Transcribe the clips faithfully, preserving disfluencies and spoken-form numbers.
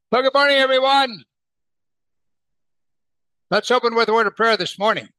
Well, good morning, everyone. Let's open with a word of prayer this morning.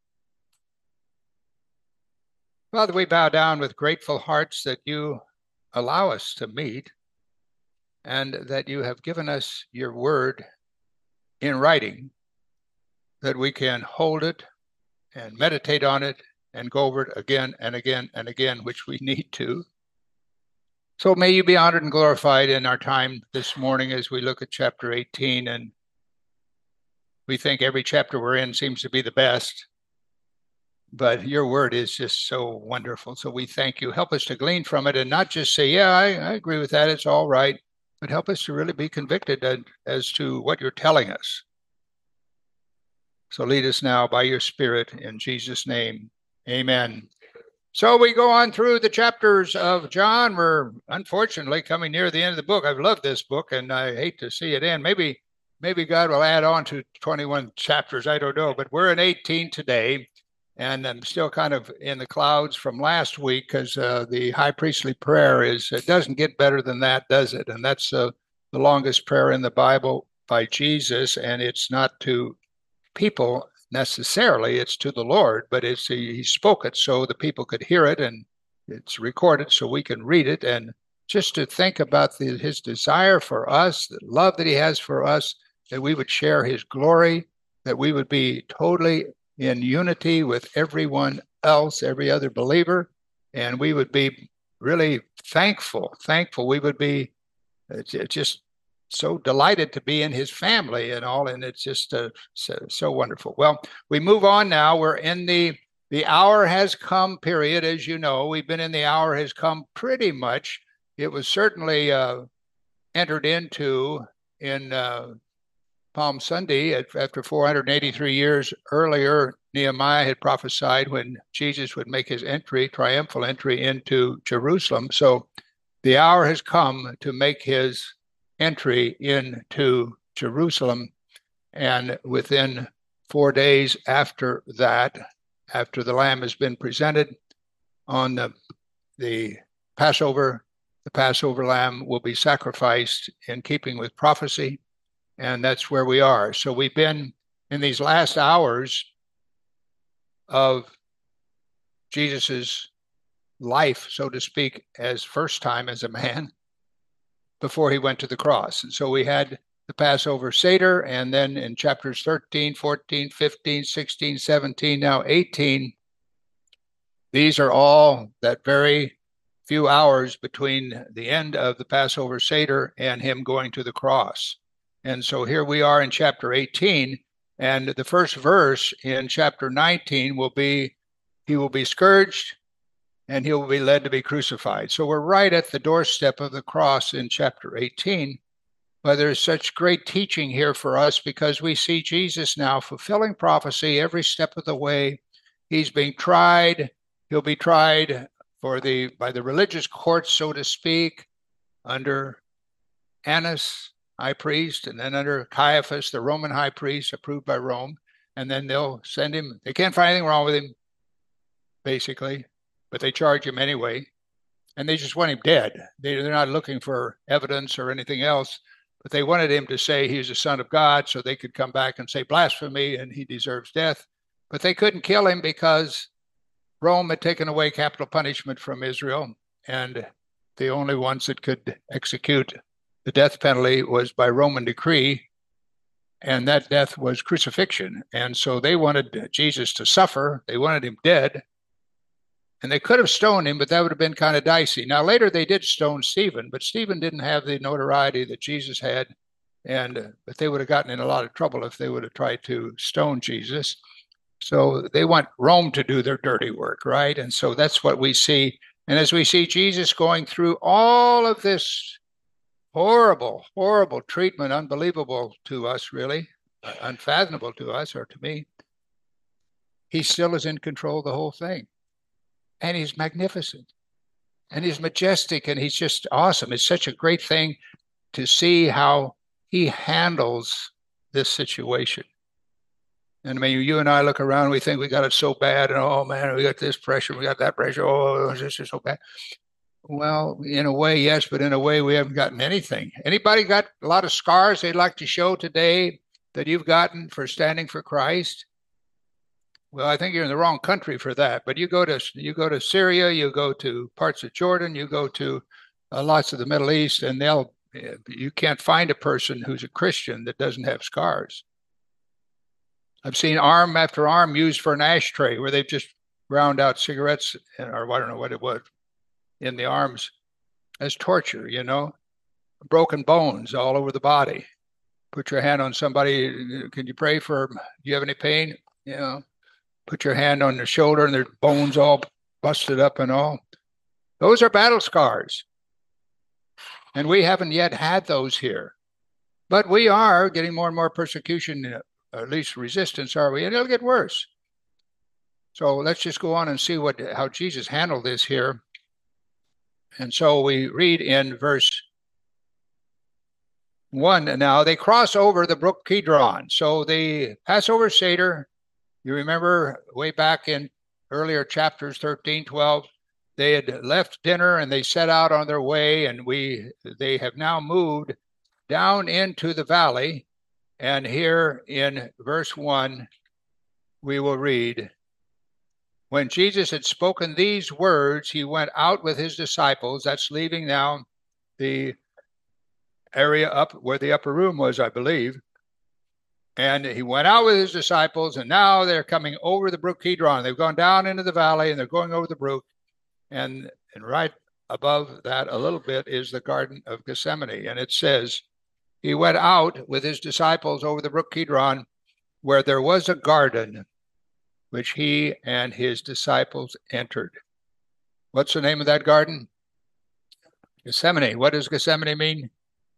Father, we bow down with grateful hearts that you allow us to meet and that you have given us your word in writing, that we can hold it and meditate on it and go over it again and again and again, which we need to. So may you be honored and glorified in our time this morning as we look at chapter eighteen. And we think every chapter we're in seems to be the best. But your word is just so wonderful. So we thank you. Help us to glean from it and not just say, yeah, I, I agree with that. It's all right. But help us to really be convicted as, as to what you're telling us. So lead us now by your Spirit in Jesus' name. Amen. So we go on through the chapters of John. We're unfortunately coming near the end of the book. I've loved this book and I hate to see it end. Maybe, maybe God will add on to twenty-one chapters. I don't know, but we're in eighteen today. And I'm still kind of in the clouds from last week because uh, the high priestly prayer is, it doesn't get better than that, does it? And that's uh, the longest prayer in the Bible by Jesus. And it's not to people necessarily, it's to the Lord, but it's he, he spoke it so the people could hear it, and it's recorded so we can read it. And just to think about the, his desire for us, the love that he has for us, that we would share his glory, that we would be totally in unity with everyone else, every other believer, and we would be really thankful, thankful. We would be uh, just so delighted to be in his family and all, and it's just uh, so, so wonderful. Well, we move on now. We're in the the hour has come period, as you know. We've been in the hour has come pretty much. It was certainly uh, entered into in uh, Palm Sunday after four hundred eighty-three years earlier. Nehemiah had prophesied when Jesus would make his entry, triumphal entry into Jerusalem. So the hour has come to make his entry into Jerusalem. And within four days after that, after the lamb has been presented on the, the Passover, the Passover lamb will be sacrificed in keeping with prophecy. And that's where we are. So we've been in these last hours of Jesus's life, so to speak, as first time as a man before he went to the cross. And so we had the Passover Seder, and then in chapters thirteen, fourteen, fifteen, sixteen, seventeen, now eighteen, these are all that very few hours between the end of the Passover Seder and him going to the cross. And so here we are in chapter eighteen, and the first verse in chapter nineteen will be, he will be scourged and he will be led to be crucified. So we're right at the doorstep of the cross in chapter eighteen. But there's such great teaching here for us because we see Jesus now fulfilling prophecy every step of the way. He's being tried. He'll be tried for the by the religious courts, so to speak, under Annas, high priest, and then under Caiaphas, the Roman high priest approved by Rome. And then they'll send him. They can't find anything wrong with him, basically, but they charge him anyway. And they just want him dead. They, they're not looking for evidence or anything else, but they wanted him to say he's a son of God so they could come back and say blasphemy and he deserves death. But they couldn't kill him because Rome had taken away capital punishment from Israel, and the only ones that could execute the death penalty was by Roman decree, and that death was crucifixion. And so they wanted Jesus to suffer. They wanted him dead. And they could have stoned him, but that would have been kind of dicey. Now, later they did stone Stephen, but Stephen didn't have the notoriety that Jesus had. And uh, but they would have gotten in a lot of trouble if they would have tried to stone Jesus. So they want Rome to do their dirty work, right? And so that's what we see. And as we see Jesus going through all of this horrible, horrible treatment, unbelievable to us, really, uh, unfathomable to us or to me, he still is in control of the whole thing. And he's magnificent and he's majestic and he's just awesome. It's such a great thing to see how he handles this situation. And I mean, you and I look around, we think we got it so bad, and oh man, we got this pressure, we got that pressure, oh, this is so bad. Well, in a way, yes, but in a way, we haven't gotten anything. Anybody got a lot of scars they'd like to show today that you've gotten for standing for Christ? Well, I think you're in the wrong country for that. But you go to you go to Syria, you go to parts of Jordan, you go to uh, lots of the Middle East, and they'll you can't find a person who's a Christian that doesn't have scars. I've seen arm after arm used for an ashtray where they've just ground out cigarettes, or I don't know what it was, in the arms as torture, you know, broken bones all over the body. Put your hand on somebody. Can you pray for, do you have any pain? You know, put your hand on their shoulder and their bones all busted up and all. Those are battle scars. And we haven't yet had those here. But we are getting more and more persecution, at least resistance, are we? And it'll get worse. So let's just go on and see what how Jesus handled this here. And so we read in verse one now, they cross over the brook Kidron. So the Passover Seder, you remember way back in earlier chapters thirteen, twelve, they had left dinner and they set out on their way, and we they have now moved down into the valley. And here in verse one, we will read, when Jesus had spoken these words, he went out with his disciples. That's leaving now the area up where the upper room was, I believe. And he went out with his disciples, and now they're coming over the brook Kidron. They've gone down into the valley, and they're going over the brook. And, and right above that a little bit is the Garden of Gethsemane. And it says, he went out with his disciples over the brook Kidron, where there was a garden, which he and his disciples entered. What's the name of that garden? Gethsemane. What does Gethsemane mean?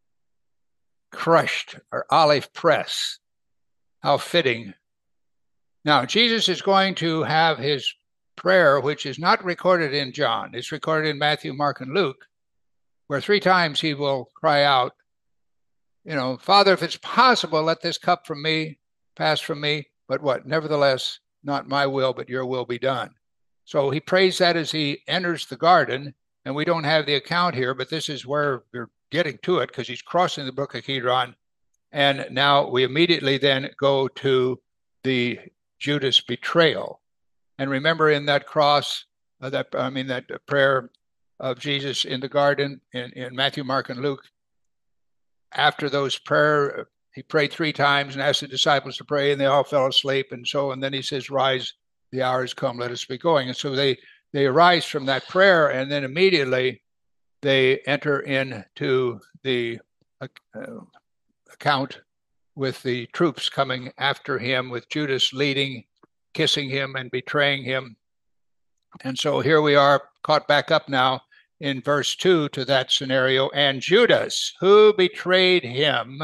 Crushed, or olive press. How fitting. Now, Jesus is going to have his prayer, which is not recorded in John. It's recorded in Matthew, Mark, and Luke, where three times he will cry out, you know, Father, if it's possible, let this cup from me pass from me. But what? Nevertheless, not my will, but your will be done. So he prays that as he enters the garden, and we don't have the account here, but this is where we're getting to it, because he's crossing the brook of Kidron. And now we immediately then go to the Judas betrayal. And remember in that cross, uh, that I mean that prayer of Jesus in the garden in, in Matthew, Mark, and Luke, after those prayer, he prayed three times and asked the disciples to pray, and they all fell asleep. And so, and then he says, rise, the hour has come, let us be going. And so they, they arise from that prayer, and then immediately they enter into the uh, account with the troops coming after him, with Judas leading, kissing him and betraying him. And so here we are caught back up now in verse two to that scenario. And Judas, who betrayed him,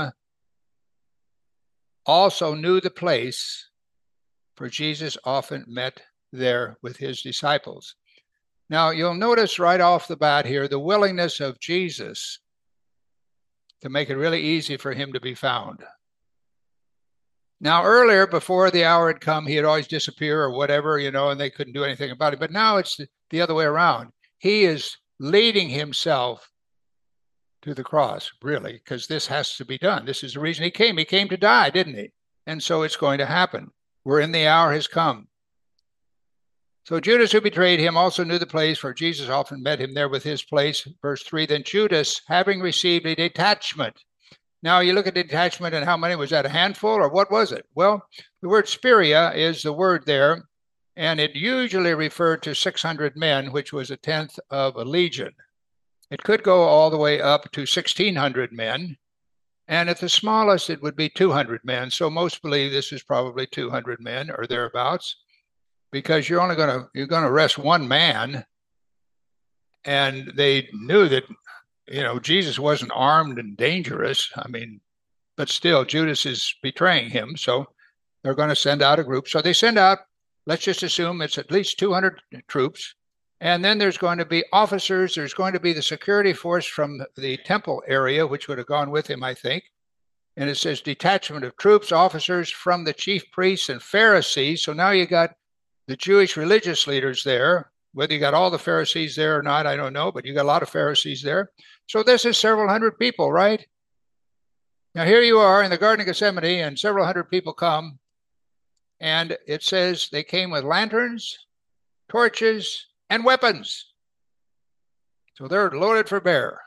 also knew the place, for Jesus often met there with his disciples. Now, you'll notice right off the bat here the willingness of Jesus to make it really easy for him to be found. Now, earlier, before the hour had come, he had always disappear or whatever, you know, and they couldn't do anything about it. But now it's the other way around. He is leading himself to the cross, really, because this has to be done. This is the reason he came. He came to die, didn't he? And so it's going to happen. We're in the hour has come. So Judas, who betrayed him, also knew the place, for Jesus often met him there with his place. Verse three, then Judas, having received a detachment. Now you look at detachment, and how many was that? A handful, or what was it? Well, the word spiria is the word there, and it usually referred to six hundred men, which was a tenth of a legion. It could go all the way up to sixteen hundred men, and at the smallest, it would be two hundred men. So most believe this is probably two hundred men or thereabouts, because you're only going to you're going to arrest one man, and they knew that, you know, Jesus wasn't armed and dangerous. I mean, but still, Judas is betraying him, so they're going to send out a group. So they send out, let's just assume it's at least two hundred troops, and then there's going to be officers. There's going to be the security force from the temple area, which would have gone with him, I think. And it says detachment of troops, officers from the chief priests and Pharisees. So now you got the Jewish religious leaders there, Whether you got all the Pharisees there or not, I don't know, but you got a lot of Pharisees there. So this is several hundred people, right? Now here you are in the Garden of Gethsemane, and several hundred people come, and it says they came with lanterns, torches, and weapons. So they're loaded for bear.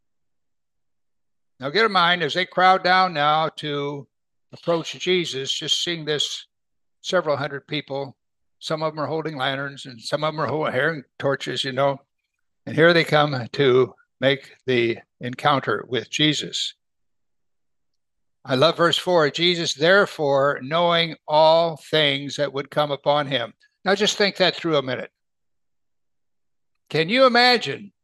Now get in mind, as they crowd down now to approach Jesus, just seeing this several hundred people, some of them are holding lanterns and some of them are holding torches, you know, and here they come to make the encounter with Jesus. I love verse four. Jesus, therefore, knowing all things that would come upon him. Now just think that through a minute. Can you imagine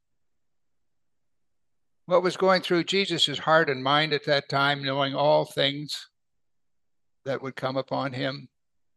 what was going through Jesus's heart and mind at that time, knowing all things that would come upon him?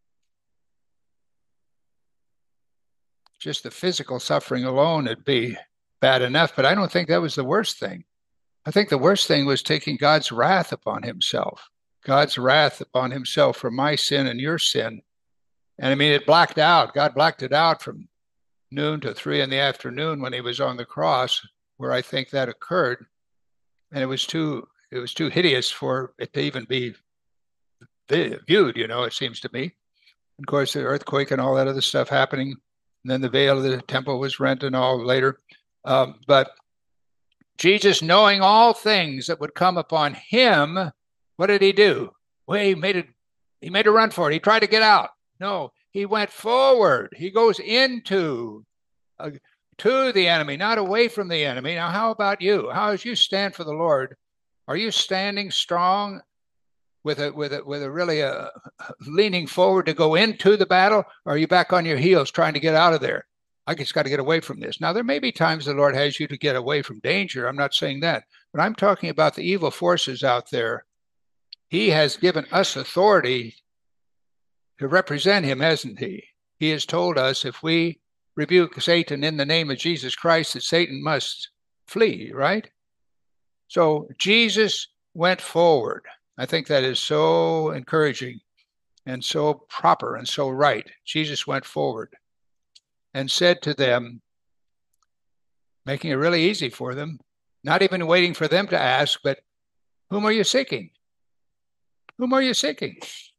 Just the physical suffering alone would be bad enough, but I don't think that was the worst thing. I think the worst thing was taking God's wrath upon himself, God's wrath upon himself for my sin and your sin. And I mean, it blacked out. God blacked it out from noon to three in the afternoon when he was on the cross, where I think that occurred. And it was too, it was too hideous for it to even be viewed, you know, it seems to me. Of course, the earthquake and all that other stuff happening. And then the veil of the temple was rent and all later. Um, but Jesus, knowing all things that would come upon him, what did he do? Well, he made it, he made a run for it. He tried to get out. No, he went forward. He goes into, uh, to the enemy, not away from the enemy. Now, how about you? How as you stand for the Lord, are you standing strong with a, with a, with a really a, leaning forward to go into the battle? Or are you back on your heels trying to get out of there? I just got to get away from this. Now, there may be times the Lord has you to get away from danger. I'm not saying that, but I'm talking about the evil forces out there. He has given us authority to represent him, hasn't he? He has told us if we rebuke Satan in the name of Jesus Christ, that Satan must flee, right? So Jesus went forward. I think that is so encouraging and so proper and so right. Jesus went forward and said to them, making it really easy for them, not even waiting for them to ask, but whom are you seeking? Whom are you seeking?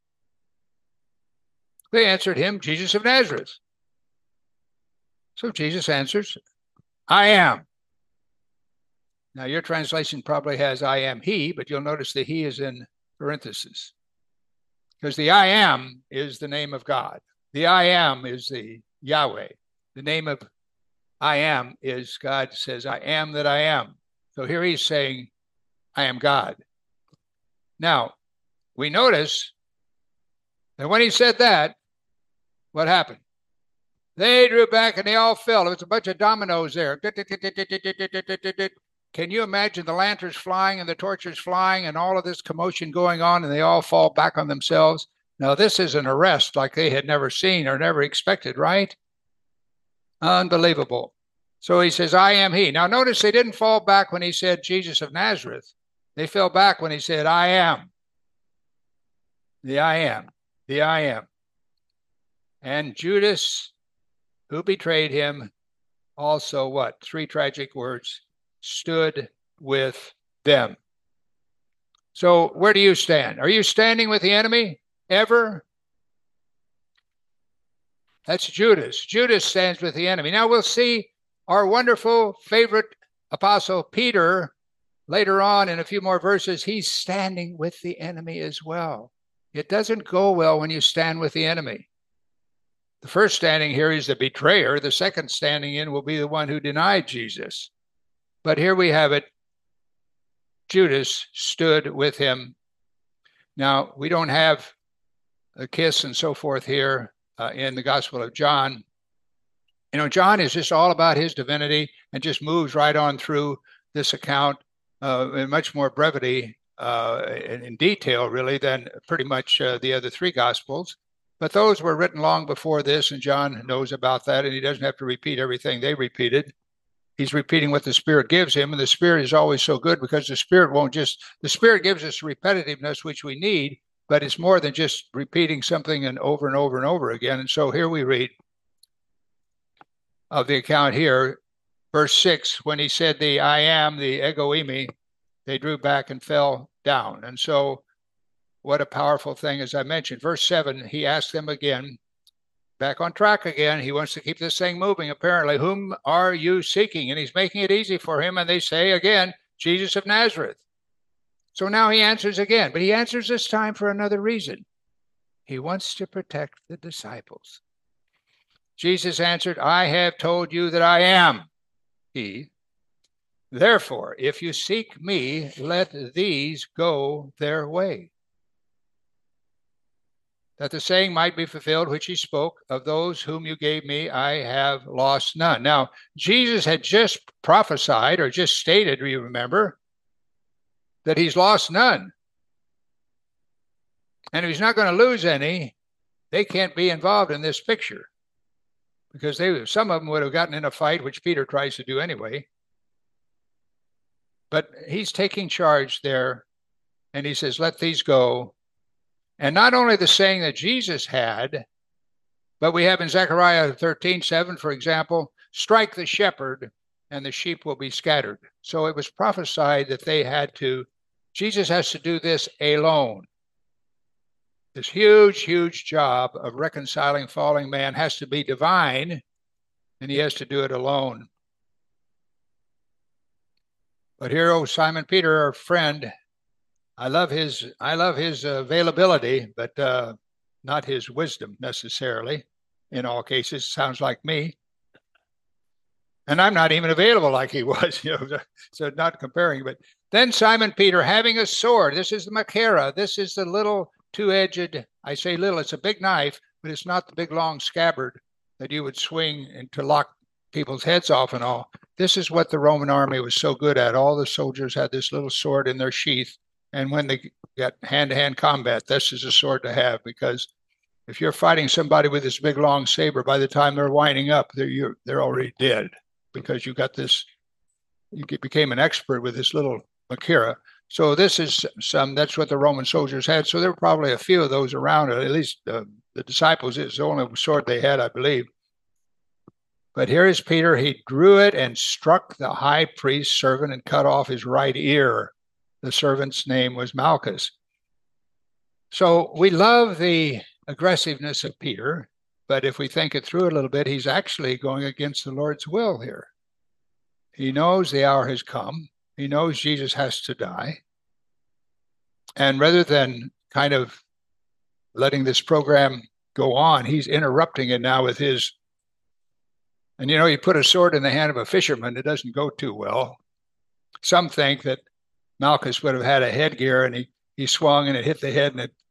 They answered him, Jesus of Nazareth. So Jesus answers, I am. Now your translation probably has I am he, but you'll notice the he is in parentheses. Because the I am is the name of God. The I am is the Yahweh. The name of I am is God says, I am that I am. So here he's saying, I am God. Now, we notice that when he said that, what happened? They drew back and they all fell. It was a bunch of dominoes there. Can you imagine the lanterns flying and the torches flying and all of this commotion going on, and they all fall back on themselves? Now, this is an arrest like they had never seen or never expected, right? Unbelievable. So he says, I am he. Now, notice they didn't fall back when he said Jesus of Nazareth. They fell back when he said, I am. The I am. The I am. And Judas, who betrayed him, also what? Three tragic words, stood with them. So where do you stand? Are you standing with the enemy ever? That's Judas. Judas stands with the enemy. Now we'll see our wonderful favorite apostle Peter later on in a few more verses. He's standing with the enemy as well. It doesn't go well when you stand with the enemy. The first standing here is the betrayer. The second standing in will be the one who denied Jesus. But here we have it. Judas stood with him. Now, we don't have a kiss and so forth here uh, in the Gospel of John. You know, John is just all about his divinity and just moves right on through this account uh, in much more brevity uh, in, in detail, really, than pretty much uh, the other three Gospels. But those were written long before this, and John knows about that, and he doesn't have to repeat everything they repeated. He's repeating what the Spirit gives him, and the Spirit is always so good because the Spirit won't just, the Spirit gives us repetitiveness, which we need, but it's more than just repeating something and over and over and over again. And so here we read, of the account here. Verse six, when he said the I am, the ego eimi, they drew back and fell down. And so what a powerful thing, as I mentioned. Verse seven, he asked them again, back on track again. He wants to keep this thing moving, apparently. Whom are you seeking? And he's making it easy for him. And they say again, Jesus of Nazareth. So now he answers again, but he answers this time for another reason. He wants to protect the disciples. Jesus answered, I have told you that I am he. Therefore, if you seek me, let these go their way. That the saying might be fulfilled, which he spoke, of those whom you gave me, I have lost none. Now, Jesus had just prophesied, or just stated, do you remember, that he's lost none. And if he's not going to lose any, they can't be involved in this picture. Because they, some of them would have gotten in a fight, which Peter tries to do anyway. But he's taking charge there, and he says, let these go. And not only the saying that Jesus had, but we have in Zechariah thirteen seven, for example, strike the shepherd, and the sheep will be scattered. So it was prophesied that they had to, Jesus has to do this alone. This huge, huge job of reconciling falling man has to be divine, and he has to do it alone. But here, oh, Simon Peter, our friend, I love his, I love his availability, but uh, not his wisdom necessarily. In all cases, sounds like me. And I'm not even available like he was, you know, so not comparing. But then Simon Peter, having a sword, this is the machaira, this is the little two-edged, I say little, it's a big knife, but it's not the big long scabbard that you would swing and to lock people's heads off and all. This is what the Roman army was so good at. All the soldiers had this little sword in their sheath. And when they got hand-to-hand combat, this is a sword to have, because if you're fighting somebody with this big long saber, by the time they're winding up, they're, you're, they're already dead, because you got this, you became an expert with this little machaira. So this is some, that's what the Roman soldiers had. So there were probably a few of those around, at least uh, the disciples, it's the only sword they had, I believe. But here is Peter, he drew it and struck the high priest's servant and cut off his right ear. The servant's name was Malchus. So we love the aggressiveness of Peter, but if we think it through a little bit, he's actually going against the Lord's will here. He knows the hour has come. He knows Jesus has to die. And rather than kind of letting this program go on, he's interrupting it now with his, and you know, you put a sword in the hand of a fisherman, it doesn't go too well. Some think that Malchus would have had a headgear, and he, he swung and it hit the head and it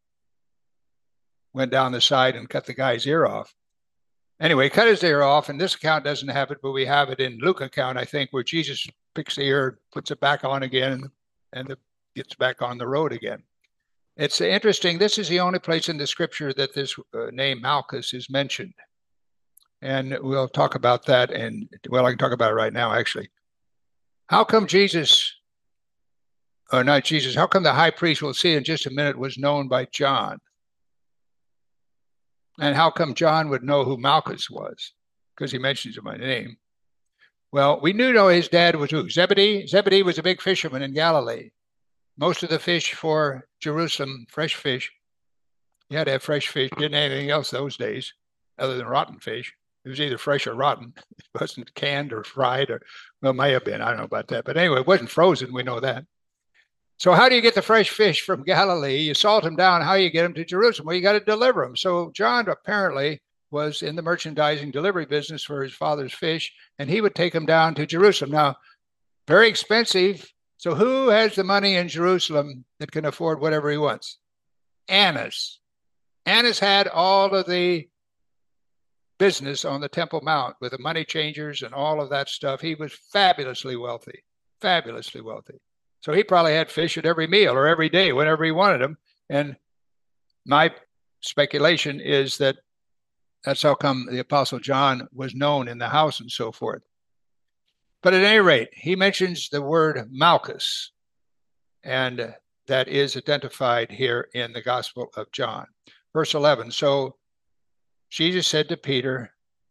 went down the side and cut the guy's ear off. Anyway, cut his ear off, and this account doesn't have it, but we have it in Luke account, I think, where Jesus picks the ear, puts it back on again, and, and it gets back on the road again. It's interesting. This is the only place in the scripture that this uh, name Malchus is mentioned. And we'll talk about that. And well, I can talk about it right now, actually. How come Jesus, or not Jesus, how come the high priest, we'll see in just a minute, was known by John? And how come John would know who Malchus was? Because he mentions him by name. Well, we knew know his dad was who? Zebedee. Zebedee was a big fisherman in Galilee. Most of the fish for Jerusalem, fresh fish, you had to have fresh fish. Didn't have anything else those days other than rotten fish. It was either fresh or rotten. It wasn't canned or fried, or, well, it may have been. I don't know about that. But anyway, it wasn't frozen. We know that. So how do you get the fresh fish from Galilee? You salt them down. How do you get them to Jerusalem? Well, you got to deliver them. So John apparently was in the merchandising delivery business for his father's fish, and he would take them down to Jerusalem. Now, very expensive. So who has the money in Jerusalem that can afford whatever he wants? Annas. Annas had all of the business on the Temple Mount with the money changers and all of that stuff. He was fabulously wealthy, fabulously wealthy. So he probably had fish at every meal or every day, whenever he wanted them. And my speculation is that that's how come the Apostle John was known in the house and so forth. But at any rate, he mentions the word Malchus, and that is identified here in the Gospel of John. Verse eleven, so Jesus said to Peter,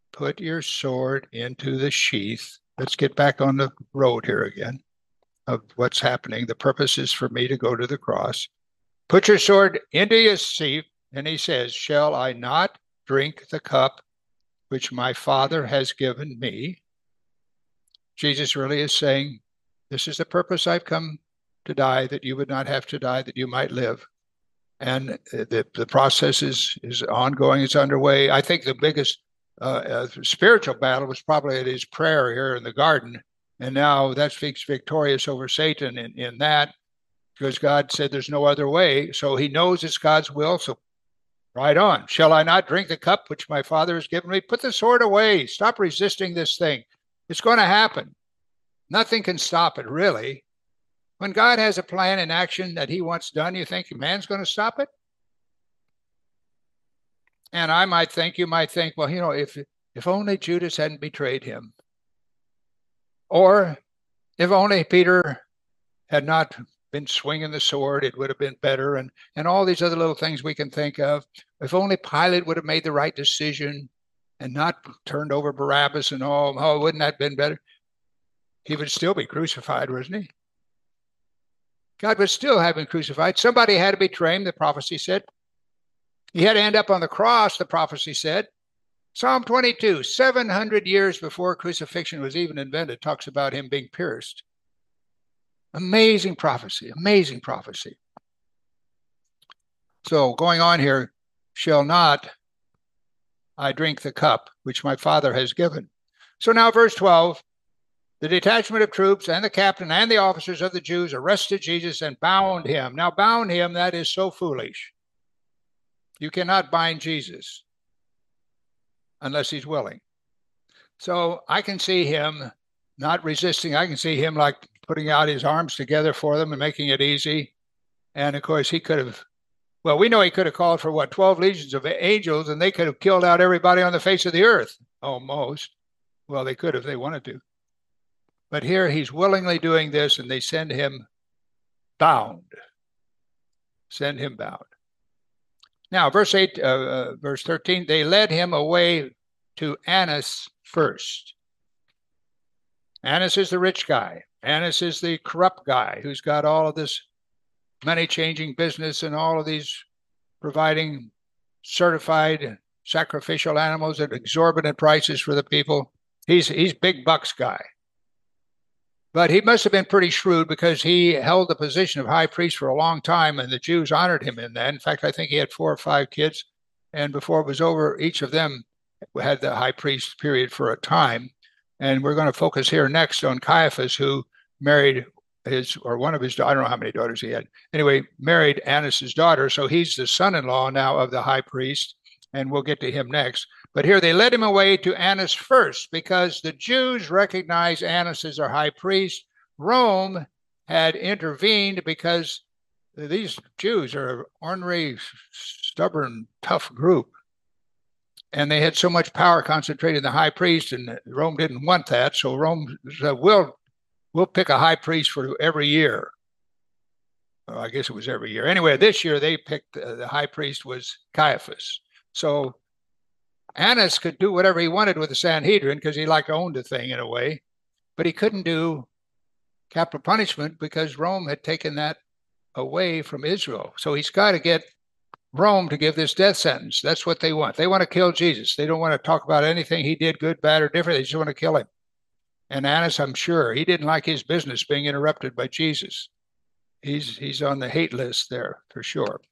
put your sword into the sheath. Let's get back on the road here again of what's happening. The purpose is for me to go to the cross. Put your sword into your sheath. And he says, shall I not drink the cup which my Father has given me? Jesus really is saying, this is the purpose I've come to die, that you would not have to die, that you might live. And the, the process is, is ongoing, it's underway. I think the biggest uh, uh, spiritual battle was probably at his prayer here in the garden. And now that's victorious over Satan in, in that, because God said there's no other way. So he knows it's God's will. So right on. Shall I not drink the cup which my Father has given me? Put the sword away. Stop resisting this thing. It's going to happen. Nothing can stop it, really. When God has a plan in action that he wants done, you think man's going to stop it? And I might think, you might think, well, you know, if if only Judas hadn't betrayed him. Or if only Peter had not been swinging the sword, it would have been better. And, and all these other little things we can think of. If only Pilate would have made the right decision and not turned over Barabbas and all, oh, wouldn't that have been better? He would still be crucified, wasn't he? God would still have him crucified. Somebody had to betray him, the prophecy said. He had to end up on the cross, the prophecy said. Psalm twenty-two, seven hundred years before crucifixion was even invented, talks about him being pierced. Amazing prophecy, amazing prophecy. So going on here, shall not I drink the cup which my Father has given. So now verse twelve, the detachment of troops and the captain and the officers of the Jews arrested Jesus and bound him. Now bound him, that is so foolish. You cannot bind Jesus unless he's willing. So I can see him not resisting. I can see him like putting out his arms together for them and making it easy. And of course he could have, well, we know he could have called for what, twelve legions of angels, and they could have killed out everybody on the face of the earth, almost. Well, they could if they wanted to. But here he's willingly doing this, and they send him bound. Send him bound. Now, verse eight, uh, uh, verse thirteen, they led him away to Annas first. Annas is the rich guy. Annas is the corrupt guy who's got all of this money-changing business and all of these providing certified sacrificial animals at exorbitant prices for the people. He's he's big bucks guy. But he must have been pretty shrewd, because he held the position of high priest for a long time, and the Jews honored him in that. In fact, I think he had four or five kids, and before it was over, each of them had the high priest period for a time. And we're going to focus here next on Caiaphas, who married his, or one of his, I don't know how many daughters he had. Anyway, married Annas's daughter, so he's the son-in-law now of the high priest, and we'll get to him next. But here they led him away to Annas first, because the Jews recognized Annas as their high priest. Rome had intervened because these Jews are an ornery, stubborn, tough group. And they had so much power concentrated in the high priest, and Rome didn't want that. So Rome said, we'll, we'll pick a high priest for every year. Well, I guess it was every year. Anyway, this year they picked, uh, the high priest was Caiaphas. So Annas could do whatever he wanted with the Sanhedrin, because he liked to own the thing in a way, but he couldn't do capital punishment because Rome had taken that away from Israel. So he's got to get Rome to give this death sentence. That's what they want. They want to kill Jesus. They don't want to talk about anything he did, good, bad, or different. They just want to kill him. And Annas, I'm sure, he didn't like his business being interrupted by Jesus. He's, he's on the hate list there for sure.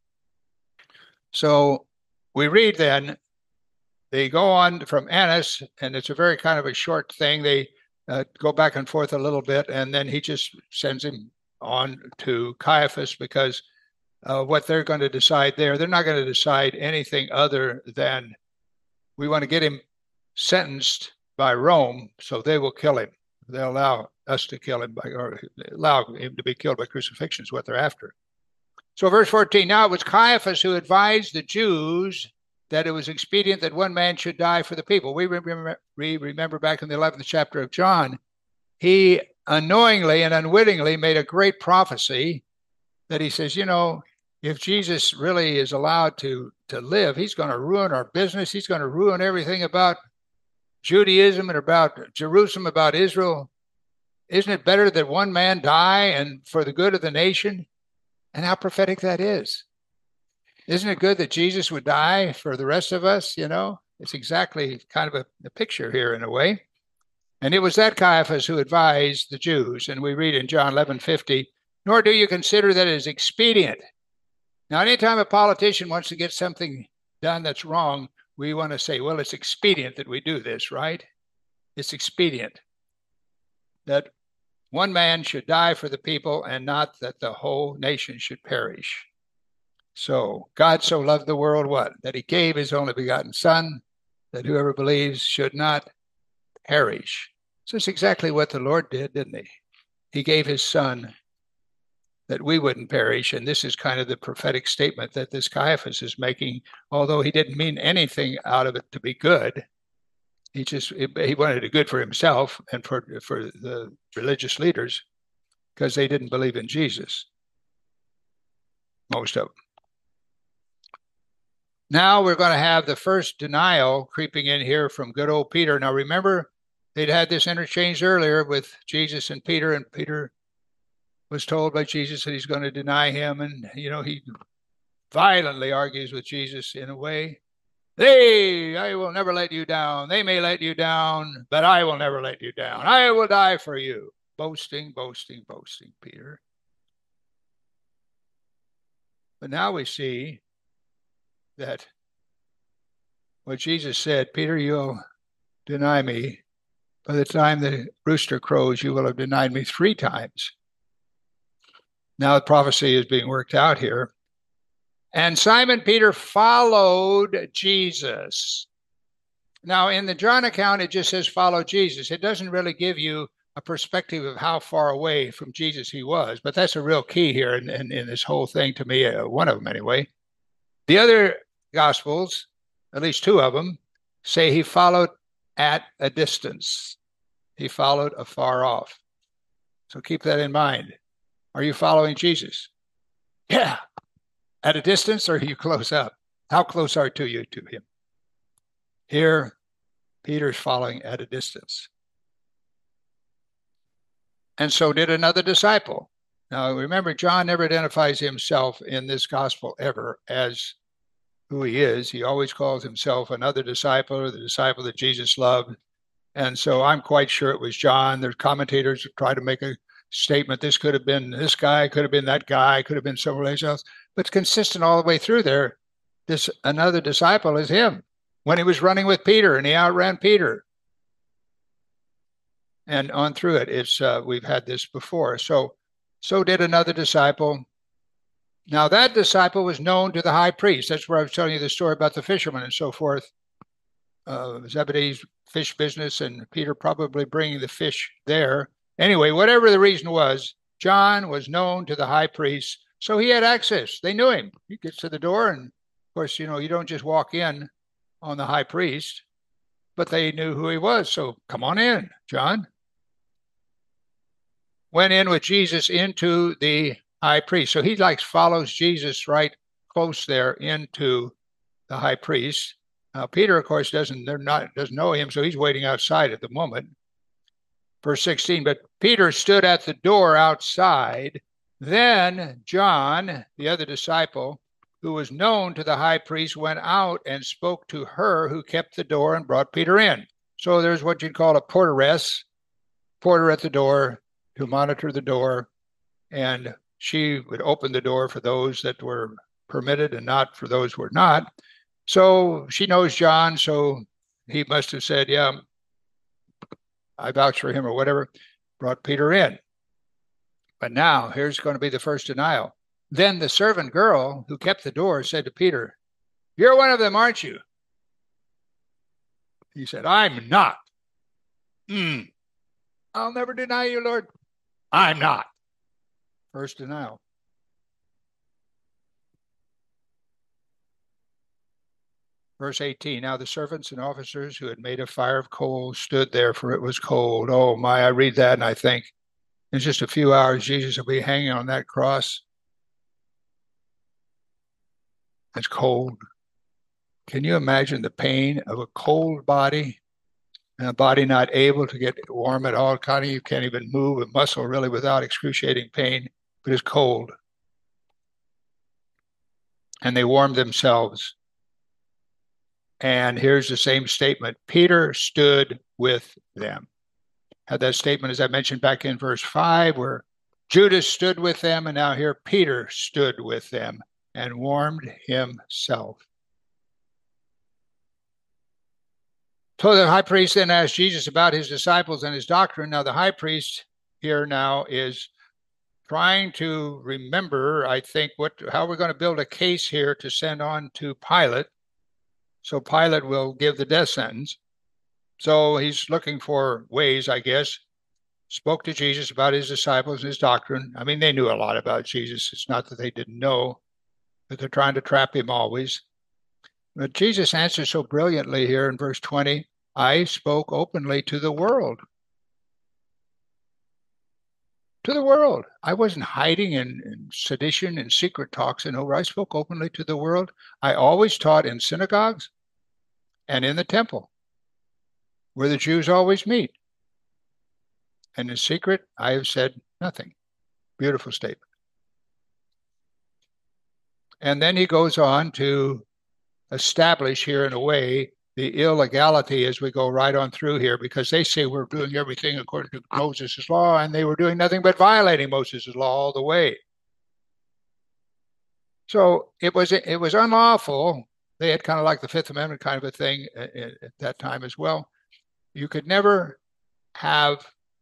So we read then, they go on from Annas, and it's a very kind of a short thing. They uh, go back and forth a little bit, and then he just sends him on to Caiaphas, because uh, what they're going to decide there, they're not going to decide anything other than we want to get him sentenced by Rome, so they will kill him. They'll allow us to kill him, by, or allow him to be killed by crucifixion is what they're after. So verse fourteen, now it was Caiaphas who advised the Jews that it was expedient that one man should die for the people. We remember, we remember back in the eleventh chapter of John, he unknowingly and unwittingly made a great prophecy that he says, you know, if Jesus really is allowed to, to live, he's going to ruin our business. He's going to ruin everything about Judaism and about Jerusalem, about Israel. Isn't it better that one man die and for the good of the nation? And how prophetic that is. Isn't it good that Jesus would die for the rest of us? You know, it's exactly kind of a, a picture here in a way. And it was that Caiaphas who advised the Jews. And we read in John eleven fifty, nor do you consider that it is expedient. Now, anytime a politician wants to get something done that's wrong, we want to say, well, it's expedient that we do this, right? It's expedient that one man should die for the people and not that the whole nation should perish. So God so loved the world, what? That he gave his only begotten son, that whoever believes should not perish. So it's exactly what the Lord did, didn't he? He gave his son that we wouldn't perish. And this is kind of the prophetic statement that this Caiaphas is making, although he didn't mean anything out of it to be good. He just, he wanted it good for himself and for, for the religious leaders because they didn't believe in Jesus, most of them. Now we're going to have the first denial creeping in here from good old Peter. Now remember, they'd had this interchange earlier with Jesus and Peter, and Peter was told by Jesus that he's going to deny him. And, you know, he violently argues with Jesus in a way. They, I will never let you down. They may let you down, but I will never let you down. I will die for you. Boasting, boasting, boasting, Peter. But now we see that what Jesus said, Peter, you'll deny me. By the time the rooster crows, you will have denied me three times. Now the prophecy is being worked out here. And Simon Peter followed Jesus. Now, in the John account, it just says follow Jesus. It doesn't really give you a perspective of how far away from Jesus he was, but that's a real key here in, in, in this whole thing to me, uh, one of them anyway. The other Gospels, at least two of them, say he followed at a distance. He followed afar off. So keep that in mind. Are you following Jesus? Yeah. At a distance, or are you close up? How close are to you to him? Here, Peter's following at a distance. And so did another disciple. Now, remember, John never identifies himself in this gospel ever as who he is. He always calls himself another disciple, or the disciple that Jesus loved. And so I'm quite sure it was John. There's commentators who try to make a statement. This could have been this guy, could have been that guy, could have been somewhere else. But it's consistent all the way through there. This another disciple is him. When he was running with Peter and he outran Peter. And on through it, it's uh, we've had this before. So, so did another disciple. Now that disciple was known to the high priest. That's where I was telling you the story about the fishermen and so forth. Uh, Zebedee's fish business and Peter probably bringing the fish there. Anyway, whatever the reason was, John was known to the high priest, so he had access. They knew him. He gets to the door, and of course, you know, you don't just walk in on the high priest, but they knew who he was. So come on in, John. Went in with Jesus into the high priest. So he like follows Jesus right close there into the high priest. Now, Peter, of course, doesn't they're not doesn't know him, so he's waiting outside at the moment. Verse sixteen, but Peter stood at the door outside. Then John, the other disciple, who was known to the high priest, went out and spoke to her who kept the door and brought Peter in. So there's what you'd call a porteress, porter at the door to monitor the door, and she would open the door for those that were permitted and not for those who were not. So she knows John, so he must have said, yeah, I vouch for him or whatever, brought Peter in. But now here's going to be the first denial. Then the servant girl who kept the door said to Peter, you're one of them, aren't you? He said, I'm not. Mm. I'll never deny you, Lord. I'm not. First denial. Verse eighteen, now the servants and officers who had made a fire of coals stood there, for it was cold. Oh my, I read that and I think, in just a few hours, Jesus will be hanging on that cross. It's cold. Can you imagine the pain of a cold body and a body not able to get warm at all. Connie, you can't even move a muscle really without excruciating pain, but it's cold. And they warmed themselves. And here's the same statement. Peter stood with them. Had that statement, as I mentioned back in verse five, where Judas stood with them, and now here Peter stood with them and warmed himself. So the high priest then asked Jesus about his disciples and his doctrine. Now the high priest here now is trying to remember, I think, what how we're going to build a case here to send on to Pilate. So Pilate will give the death sentence. So he's looking for ways, I guess. Spoke to Jesus about his disciples and his doctrine. I mean, they knew a lot about Jesus. It's not that they didn't know, but they're trying to trap him always. But Jesus answers so brilliantly here in verse twenty, I spoke openly to the world. To the world. I wasn't hiding in, in sedition and secret talks and over. I spoke openly to the world. I always taught in synagogues and in the temple, where the Jews always meet. And in secret, I have said nothing. Beautiful statement. And then he goes on to establish here in a way the illegality as we go right on through here, because they say we're doing everything according to Moses' law, and they were doing nothing but violating Moses' law all the way. So it was it was unlawful. They had kind of like the Fifth Amendment kind of a thing at, at that time as well. You could never have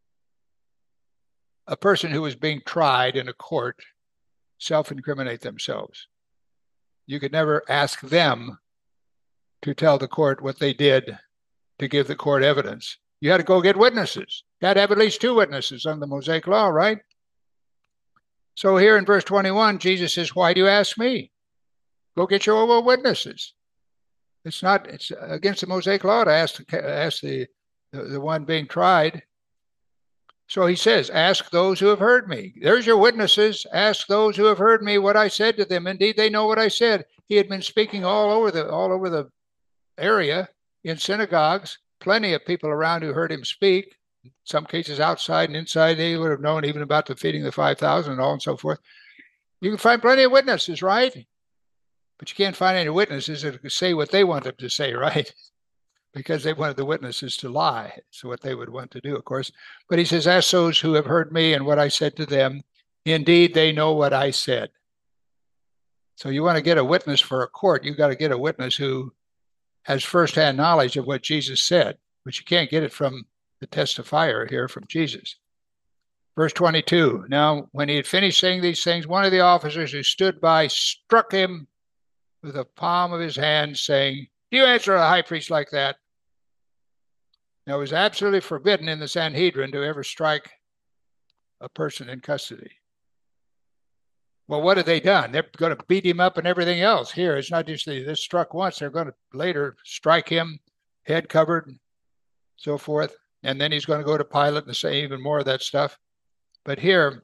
a person who was being tried in a court self-incriminate themselves. You could never ask them to tell the court what they did to give the court evidence. You had to go get witnesses. You had to have at least two witnesses under the Mosaic law, right? So here in verse twenty-one, Jesus says, why do you ask me? Go get your own witnesses. It's not, it's against the Mosaic law to ask, ask the, the, the one being tried. So he says, ask those who have heard me. There's your witnesses. Ask those who have heard me what I said to them. Indeed, they know what I said. He had been speaking all over the all over the area in synagogues. Plenty of people around who heard him speak. In some cases outside and inside, they would have known even about the feeding the five thousand and all and so forth. You can find plenty of witnesses, right? But you can't find any witnesses that can say what they want them to say, right? Because they wanted the witnesses to lie. So what they would want to do, of course. But he says, ask those who have heard me and what I said to them. Indeed, they know what I said. So you want to get a witness for a court, you've got to get a witness who has firsthand knowledge of what Jesus said, but you can't get it from the testifier here from Jesus. Verse twenty-two, now when he had finished saying these things, one of the officers who stood by struck him with the palm of his hand, saying, do you answer a high priest like that? Now, it was absolutely forbidden in the Sanhedrin to ever strike a person in custody. Well, what have they done? They're going to beat him up and everything else. Here, it's not just this struck once. They're going to later strike him, head covered, so forth. And then he's going to go to Pilate and say even more of that stuff. But here,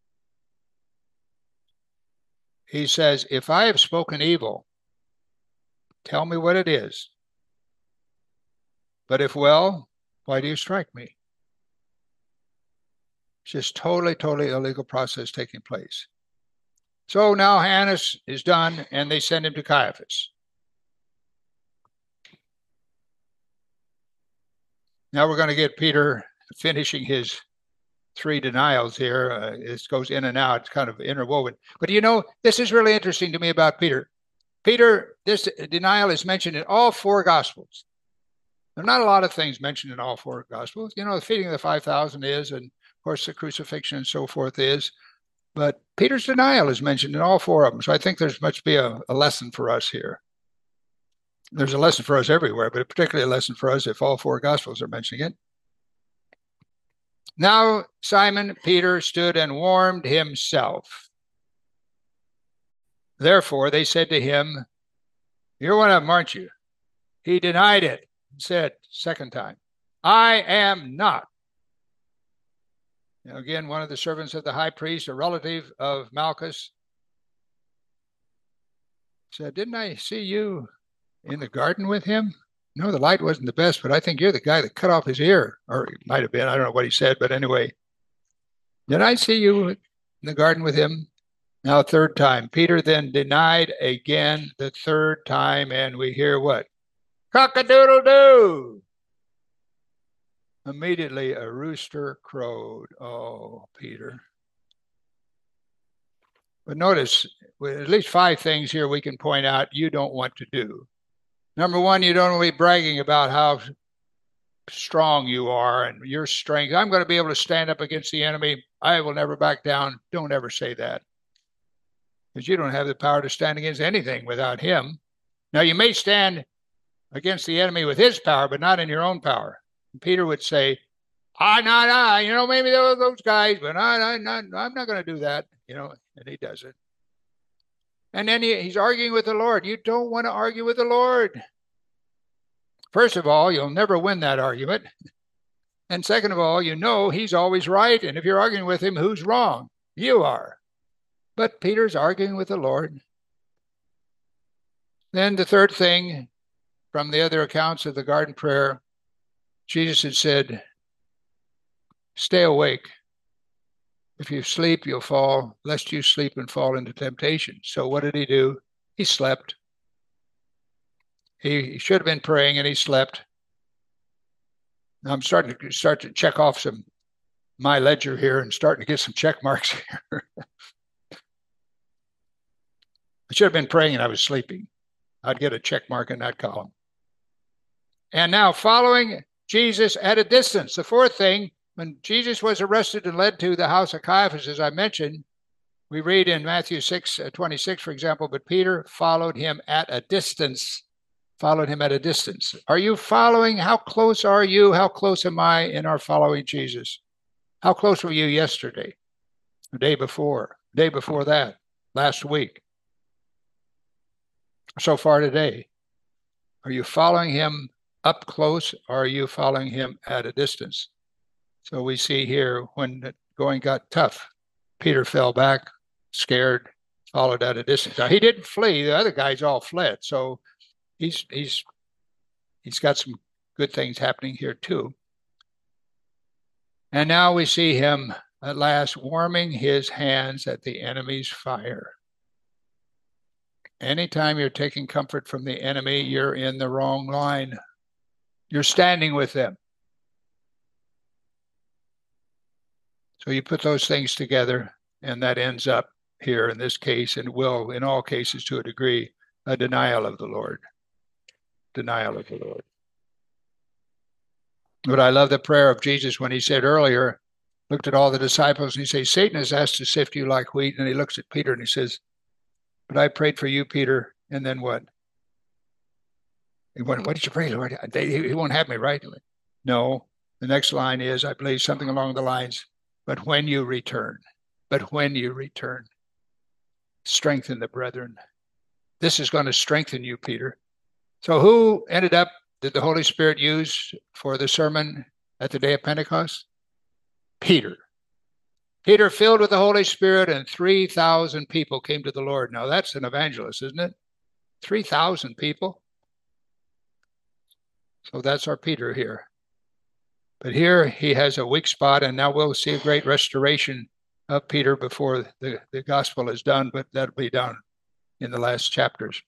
he says, if I have spoken evil, tell me what it is. But if well, why do you strike me? It's just totally, totally illegal process taking place. So now Annas is done, and they send him to Caiaphas. Now we're going to get Peter finishing his three denials here. Uh, this goes in and out. It's kind of interwoven. But you know, this is really interesting to me about Peter. Peter, this denial is mentioned in all four Gospels. There are not a lot of things mentioned in all four Gospels. You know, the feeding of the five thousand is, and of course the crucifixion and so forth is. But Peter's denial is mentioned in all four of them. So I think there's much be a, a lesson for us here. There's a lesson for us everywhere, but particularly a lesson for us if all four Gospels are mentioning it. Now Simon Peter stood and warmed himself. Therefore they said to him, you're one of them, aren't you? He denied it and said, second time, I am not. Now again, one of the servants of the high priest, a relative of Malchus, said, didn't I see you in the garden with him? no, the light wasn't the best, but I think you're the guy that cut off his ear. Or it might have been. I don't know what he said, but anyway. Did I see you in the garden with him? Now, third time. Peter then denied again the third time, and we hear what? Cock-a-doodle-doo! Immediately a rooster crowed. Oh, Peter. But notice, with at least five things here we can point out you don't want to do. Number one, you don't want to be bragging about how strong you are and your strength. I'm going to be able to stand up against the enemy. I will never back down. Don't ever say that. Because you don't have the power to stand against anything without him. Now, you may stand against the enemy with his power, but not in your own power. And Peter would say, ah, not I, you know, maybe those, those guys, but I, I, not, I'm not going to do that, you know, and he does it. And then he, he's arguing with the Lord. You don't want to argue with the Lord. First of all, you'll never win that argument. And second of all, you know he's always right. And if you're arguing with him, who's wrong? You are. But Peter's arguing with the Lord. Then the third thing from the other accounts of the garden prayer, Jesus had said, stay awake. If you sleep, you'll fall, lest you sleep and fall into temptation. So what did he do? He slept. He should have been praying, and he slept. Now I'm starting to start to check off some my ledger here and starting to get some check marks here. I should have been praying and I was sleeping. I'd get a check mark in that column. And now following Jesus at a distance. The fourth thing, when Jesus was arrested and led to the house of Caiaphas, as I mentioned, we read in Matthew six twenty-six, for example, but Peter followed him at a distance. Followed him at a distance. Are you following? How close are you? How close am I in our following Jesus? How close were you yesterday? The day before? The day before that? Last week? So far today? Are you following him up close, or are you following him at a distance? So we see here when the going got tough, Peter fell back, scared, followed at a distance. Now, he didn't flee. The other guys all fled. So He's he's he's got some good things happening here too. And now we see him at last warming his hands at the enemy's fire. Anytime you're taking comfort from the enemy, you're in the wrong line. You're standing with them. So you put those things together, and that ends up here in this case, and will in all cases to a degree, a denial of the Lord. Denial of the Lord. But I love the prayer of Jesus when he said earlier, looked at all the disciples and he says, Satan has asked to sift you like wheat. And he looks at Peter and he says, but I prayed for you, Peter. And then what? He went, what did you pray, Lord? They, he won't have me, right? No. The next line is, I believe, something along the lines, but when you return, but when you return, strengthen the brethren. This is going to strengthen you, Peter. So who ended up, did the Holy Spirit use for the sermon at the day of Pentecost? Peter. Peter filled with the Holy Spirit, and three thousand people came to the Lord. Now that's an evangelist, isn't it? three thousand people. So that's our Peter here. But here he has a weak spot, and now we'll see a great restoration of Peter before the, the gospel is done, but that'll be done in the last chapters.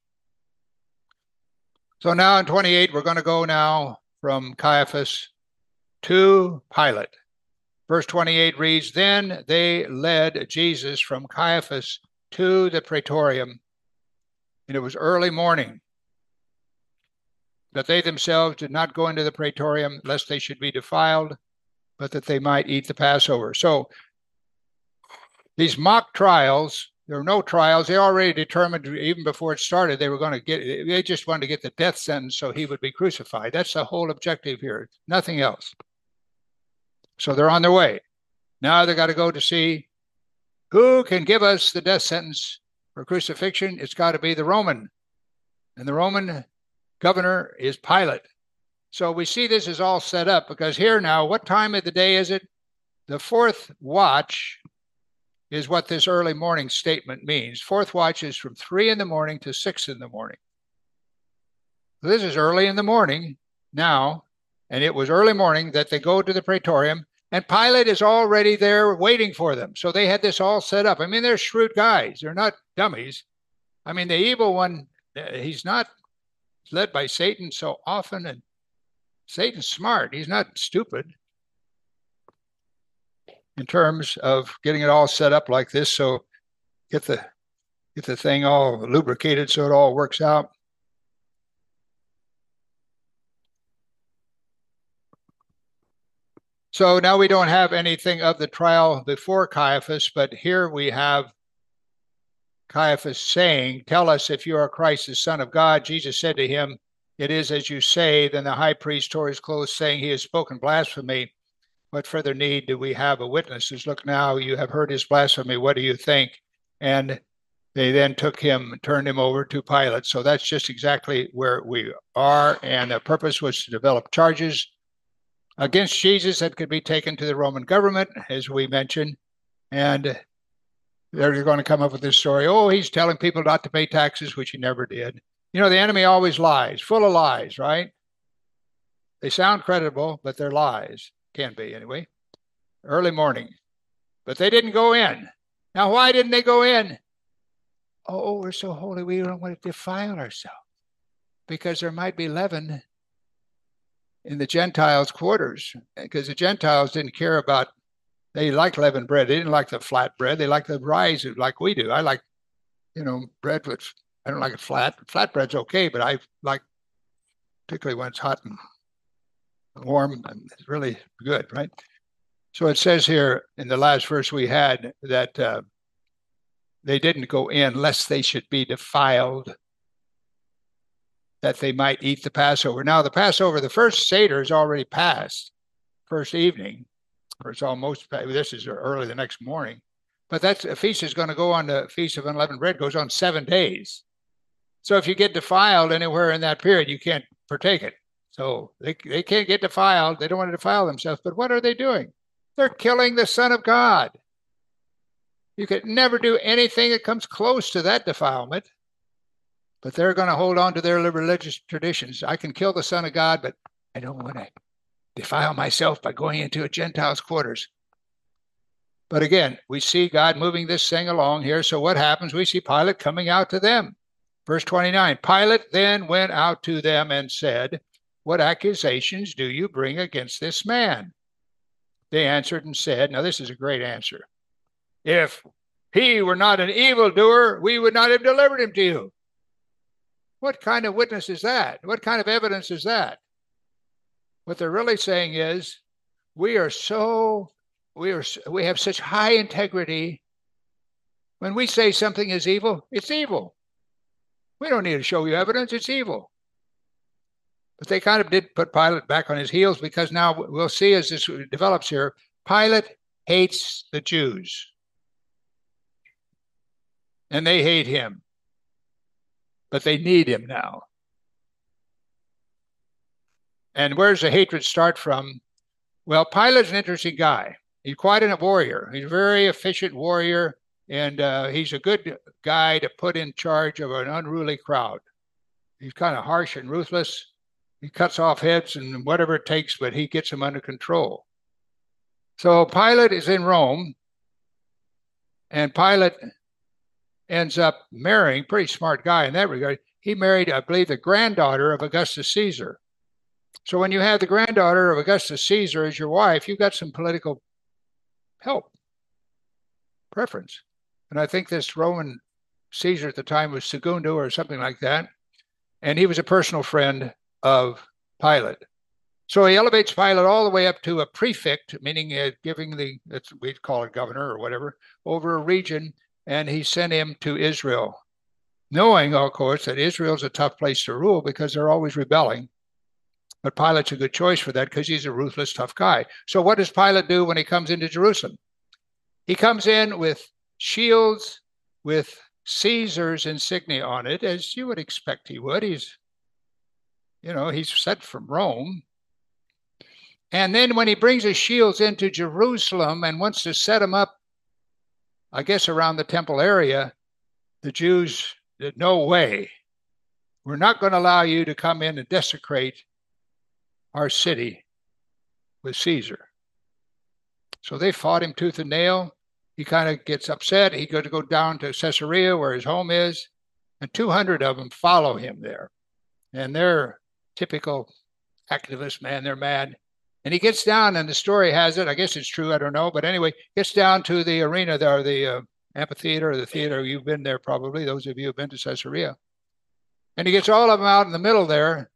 So now in twenty-eight, we're going to go now from Caiaphas to Pilate. Verse twenty-eight reads, then they led Jesus from Caiaphas to the praetorium, and it was early morning. But they themselves did not go into the praetorium, lest they should be defiled, but that they might eat the Passover. So these mock trials, there were no trials. They already determined, even before it started, they were going to get, they just wanted to get the death sentence so he would be crucified. That's the whole objective here, nothing else. So they're on their way. Now they got to go to see who can give us the death sentence for crucifixion. It's got to be the Roman. And the Roman governor is Pilate. So we see this is all set up because here now, what time of the day is it? The fourth watch is what this early morning statement means. Fourth watch is from three in the morning to six in the morning. This is early in the morning now, and it was early morning that they go to the praetorium, and Pilate is already there waiting for them. So they had this all set up. I mean, they're shrewd guys. They're not dummies. I mean, the evil one, he's not led by Satan so often, and Satan's smart. He's not stupid in terms of getting it all set up like this. So get the get the thing all lubricated so it all works out. So now we don't have anything of the trial before Caiaphas, but here we have Caiaphas saying, "Tell us if you are Christ, the Son of God." Jesus said to him, "It is as you say." Then the high priest tore his clothes, saying, "He has spoken blasphemy. What further need do we have of witnesses? Look now, you have heard his blasphemy. What do you think?" And they then took him, turned him over to Pilate. So that's just exactly where we are. And the purpose was to develop charges against Jesus that could be taken to the Roman government, as we mentioned. And they're going to come up with this story. Oh, he's telling people not to pay taxes, which he never did. You know, the enemy always lies, full of lies, right? They sound credible, but they're lies. Can be, anyway. Early morning. But they didn't go in. Now, why didn't they go in? Oh, we're so holy, we don't want to defile ourselves. Because there might be leaven in the Gentiles' quarters. Because the Gentiles didn't care about, they liked leavened bread. They didn't like the flat bread. They liked the rise like we do. I like, you know, bread with, I don't like it flat. Flat bread's okay, but I like, particularly when it's hot and warm, and it's really good, right? So it says here in the last verse we had that uh, they didn't go in lest they should be defiled, that they might eat the Passover. Now the Passover, the first Seder is already passed, first evening, or it's almost, this is early the next morning, but that's a feast is going to go on, the Feast of Unleavened Bread goes on seven days. So if you get defiled anywhere in that period, you can't partake it. So they, they can't get defiled. They don't want to defile themselves. But what are they doing? They're killing the Son of God. You could never do anything that comes close to that defilement. But they're going to hold on to their religious traditions. I can kill the Son of God, but I don't want to defile myself by going into a Gentile's quarters. But again, we see God moving this thing along here. So what happens? We see Pilate coming out to them. Verse twenty-nine, Pilate then went out to them and said, "What accusations do you bring against this man?" They answered and said, now this is a great answer, "If he were not an evildoer, we would not have delivered him to you." What kind of witness is that? What kind of evidence is that? What they're really saying is, we are so, we are, we have such high integrity. When we say something is evil, it's evil. We don't need to show you evidence, it's evil. But they kind of did put Pilate back on his heels, because now we'll see as this develops here, Pilate hates the Jews. And they hate him. But they need him now. And where does the hatred start from? Well, Pilate's an interesting guy. He's quite a warrior. He's a very efficient warrior, and uh, he's a good guy to put in charge of an unruly crowd. He's kind of harsh and ruthless. He cuts off heads and whatever it takes, but he gets them under control. So Pilate is in Rome, and Pilate ends up marrying, pretty smart guy in that regard. He married, I believe, the granddaughter of Augustus Caesar. So when you have the granddaughter of Augustus Caesar as your wife, you've got some political help, preference. And I think this Roman Caesar at the time was Segundo or something like that. And he was a personal friend of Pilate. So he elevates Pilate all the way up to a prefect, meaning uh, giving the, we'd call it governor or whatever, over a region. And he sent him to Israel, knowing, of course, that Israel's a tough place to rule because they're always rebelling. But Pilate's a good choice for that because he's a ruthless, tough guy. So what does Pilate do when he comes into Jerusalem? He comes in with shields with Caesar's insignia on it, as you would expect he would. He's, you know, he's sent from Rome. And then when he brings his shields into Jerusalem and wants to set them up, I guess around the temple area, the Jews, no way. we're not going to allow you to come in and desecrate our city with Caesar. So they fought him tooth and nail. He kind of gets upset. He got to go down to Caesarea where his home is, and two hundred of them follow him there. And they're typical activists, man. They're mad. And he gets down, and the story has it, I guess it's true, I don't know, but anyway, gets down to the arena there, the uh, amphitheater or the theater. You've been there probably, those of you who have been to Caesarea. And he gets all of them out in the middle there.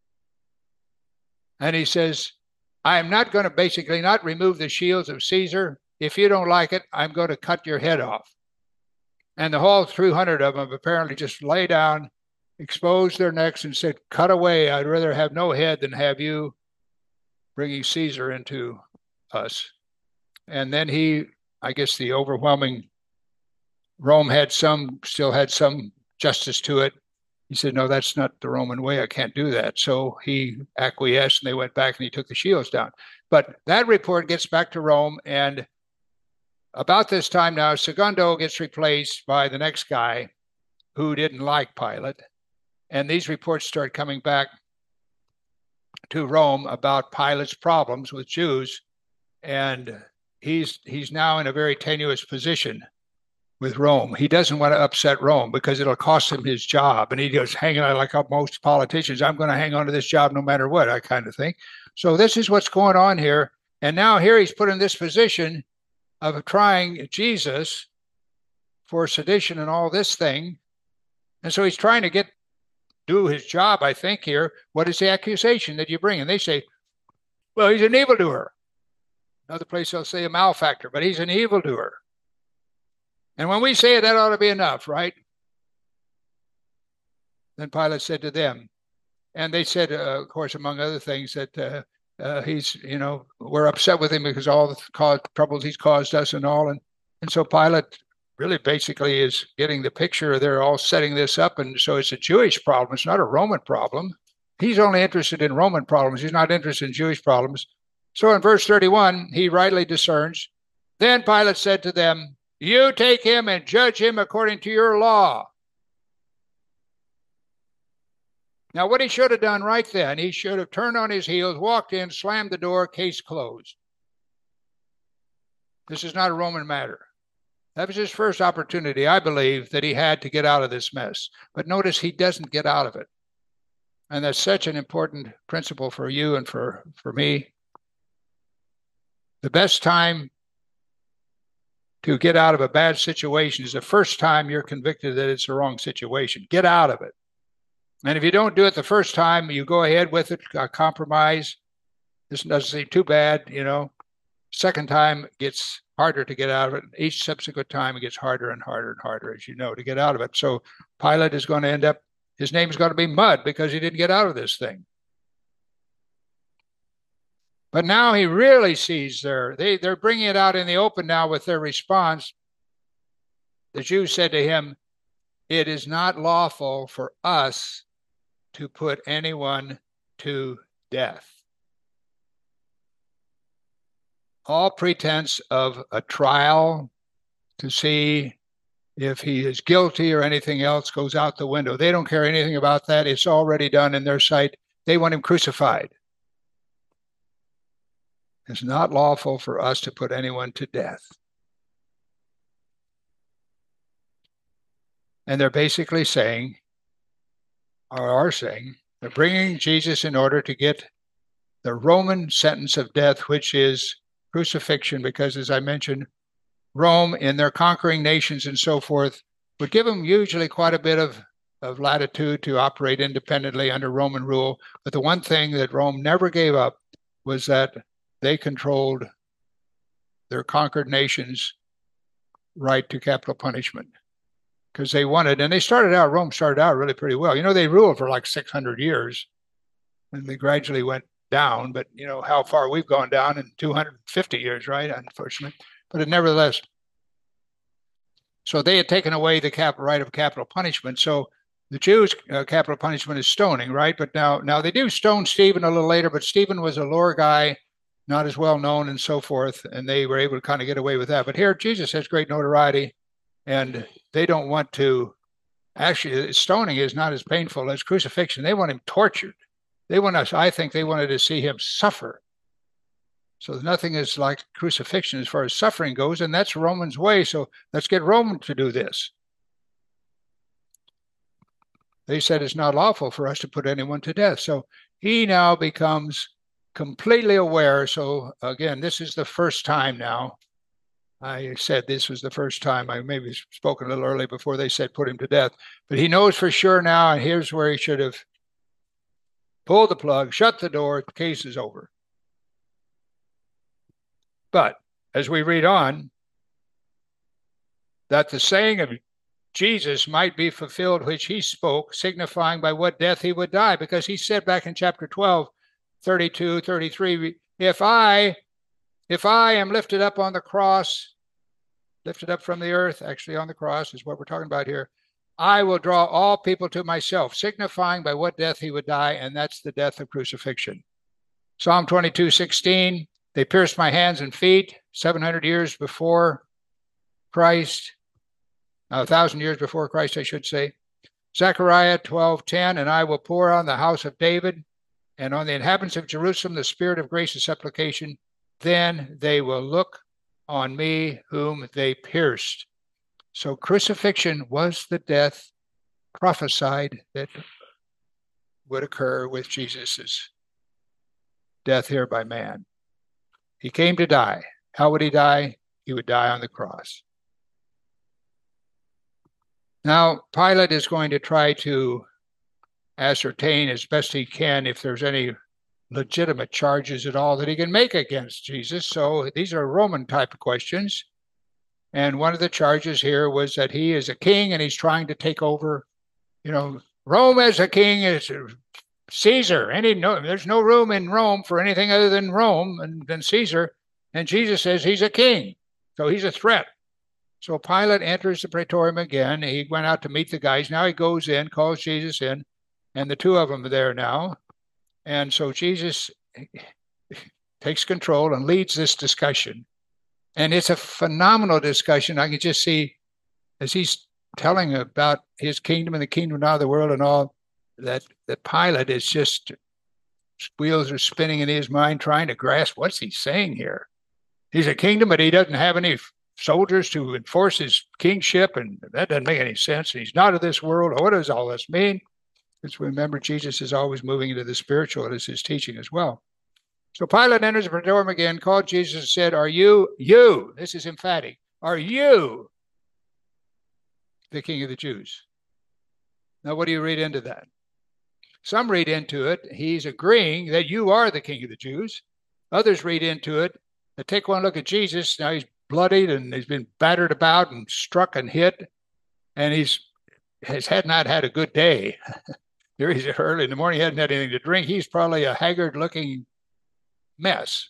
And he says, I am not going to basically not remove the shields of Caesar. If you don't like it, I'm going to cut your head off. And the whole three hundred of them apparently just lay down, exposed their necks and said, cut away. I'd rather have no head than have you bringing Caesar into us. And then he, I guess the overwhelming, Rome had some, still had some justice to it. He said, no, that's not the Roman way. I can't do that. So he acquiesced, and they went back and he took the shields down. But that report gets back to Rome, and about this time now, Segundo gets replaced by the next guy who didn't like Pilate. And these reports start coming back to Rome about Pilate's problems with Jews. And he's he's now in a very tenuous position with Rome. He doesn't want to upset Rome because it'll cost him his job. And he goes hanging on like most politicians. I'm going to hang on to this job no matter what, I kind of think. So this is what's going on here. And now here he's put in this position of trying Jesus for sedition and all this thing. And so he's trying to get, do his job, I think here. What is the accusation that you bring? And they say, well, he's an evildoer. Another place they'll say a malefactor, but he's an evildoer. And when we say it, that ought to be enough, right? Then Pilate said to them, and they said, uh, of course, among other things, that uh, uh, he's, you know, we're upset with him because all the cause, troubles he's caused us and all. And, and so Pilate really basically is getting the picture. They're all setting this up. And so it's a Jewish problem. It's not a Roman problem. He's only interested in Roman problems. He's not interested in Jewish problems. So in verse thirty-one, he rightly discerns. Then Pilate said to them, you take him and judge him according to your law. Now, what he should have done right then, he should have turned on his heels, walked in, slammed the door, case closed. This is not a Roman matter. That was his first opportunity, I believe, that he had to get out of this mess. But notice he doesn't get out of it. And that's such an important principle for you and for, for me. The best time to get out of a bad situation is the first time you're convicted that it's the wrong situation. Get out of it. And if you don't do it the first time, you go ahead with it, uh, compromise. This doesn't seem too bad, you know. Second time, it gets harder to get out of it. Each subsequent time, it gets harder and harder and harder, as you know, to get out of it. So Pilate is going to end up, his name is going to be mud because he didn't get out of this thing. But now he really sees their, they, they're bringing it out in the open now with their response. The Jews said to him, it is not lawful for us to put anyone to death. All pretense of a trial to see if he is guilty or anything else goes out the window. They don't care anything about that. It's already done in their sight. They want him crucified. It's not lawful for us to put anyone to death. And they're basically saying, or are saying, they're bringing Jesus in order to get the Roman sentence of death, which is crucifixion, because as I mentioned, Rome in their conquering nations and so forth would give them usually quite a bit of, of latitude to operate independently under Roman rule. But the one thing that Rome never gave up was that they controlled their conquered nations' right to capital punishment because they wanted, and they started out, Rome started out really pretty well. You know, they ruled for like six hundred years and they gradually went down, but you know how far we've gone down in two hundred fifty years, right? Unfortunately, but it, nevertheless, so they had taken away the cap, right of capital punishment. So the Jews' uh, capital punishment is stoning, right? But now, now they do stone Stephen a little later, but Stephen was a lower guy, not as well known and so forth, and they were able to kind of get away with that. But here, Jesus has great notoriety, and they don't want to Actually, stoning is not as painful as crucifixion. They want him tortured. They want us, I think they wanted to see him suffer. So nothing is like crucifixion as far as suffering goes, and that's Roman's way. So let's get Roman to do this. They said it's not lawful for us to put anyone to death. So he now becomes completely aware. So again, this is the first time now. I said this was the first time. I maybe spoken a little early before they said put him to death. But he knows for sure now, and here's where he should have pulled the plug, shut the door, the case is over. But as we read on, that the saying of Jesus might be fulfilled, which he spoke, signifying by what death he would die. Because he said back in chapter twelve, thirty-two, thirty-three, if I, if I am lifted up on the cross, lifted up from the earth, actually on the cross is what we're talking about here, I will draw all people to myself, signifying by what death he would die, and that's the death of crucifixion. Psalm twenty-two, sixteen, they pierced my hands and feet seven hundred years before Christ, a thousand years before Christ, I should say. Zechariah twelve, ten, and I will pour on the house of David and on the inhabitants of Jerusalem the spirit of grace and supplication. Then they will look on me whom they pierced. So crucifixion was the death prophesied that would occur with Jesus's death here by man. He came to die. How would he die? He would die on the cross. Now, Pilate is going to try to ascertain as best he can if there's any legitimate charges at all that he can make against Jesus. So these are Roman type of questions. And one of the charges here was that he is a king and he's trying to take over, you know, Rome as a king is Caesar. Any no, there's no room in Rome for anything other than Rome and than Caesar. And Jesus says he's a king. So he's a threat. So Pilate enters the praetorium again. He went out to meet the guys. Now he goes in, calls Jesus in, and the two of them are there now. And so Jesus takes control and leads this discussion. And it's a phenomenal discussion. I can just see as he's telling about his kingdom and the kingdom of the world and all, that, that Pilate is just, wheels are spinning in his mind trying to grasp what's he saying here. He's a kingdom, but he doesn't have any soldiers to enforce his kingship, and that doesn't make any sense. And he's not of this world. What does all this mean? Because remember, Jesus is always moving into the spiritual as his teaching as well. So Pilate enters the praetorium again, called Jesus and said, are you, you, this is emphatic, are you the king of the Jews? Now, what do you read into that? Some read into it, he's agreeing that you are the king of the Jews. Others read into it, that take one look at Jesus. Now he's bloodied and he's been battered about and struck and hit, and he's has had not had a good day. Here he's early in the morning, he hadn't had anything to drink. He's probably a haggard-looking mess.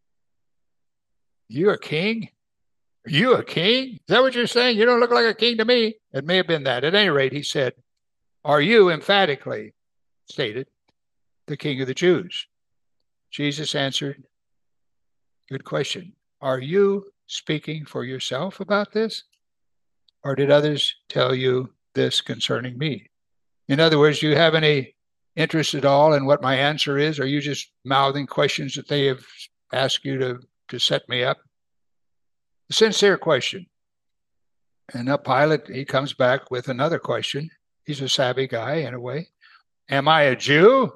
You a king? Are you a king? Is that what you're saying? You don't look like a king to me. It may have been that. At any rate, he said, are you, emphatically stated, the king of the Jews? Jesus answered, good question. Are you speaking for yourself about this? Or did others tell you this concerning me? In other words, do you have any interest at all in what my answer is? Or are you just mouthing questions that they have asked you to, to set me up? A sincere question. And now Pilate, he comes back with another question. He's a savvy guy in a way. Am I a Jew?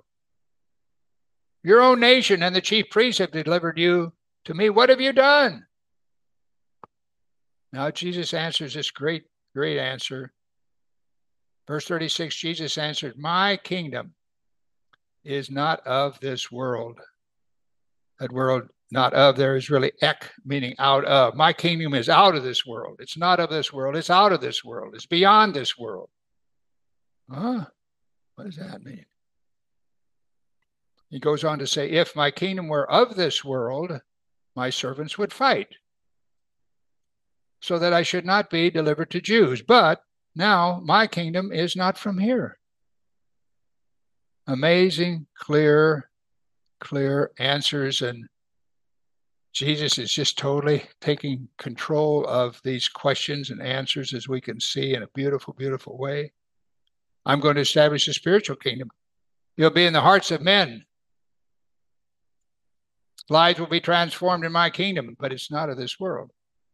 Your own nation and the chief priests have delivered you to me. What have you done? Now Jesus answers this great, great answer. Verse thirty-six, Jesus answered, my kingdom is not of this world. That world, not of, there is really ek, meaning out of. My kingdom is out of this world. It's not of this world. It's out of this world. It's beyond this world. Huh? What does that mean? He goes on to say, if my kingdom were of this world, my servants would fight, so that I should not be delivered to Jews. But now my kingdom is not from here. Amazing, clear, clear answers. And Jesus is just totally taking control of these questions and answers, as we can see, in a beautiful, beautiful way. I'm going to establish a spiritual kingdom. You'll be in the hearts of men. Lives will be transformed in my kingdom, but it's not of this world.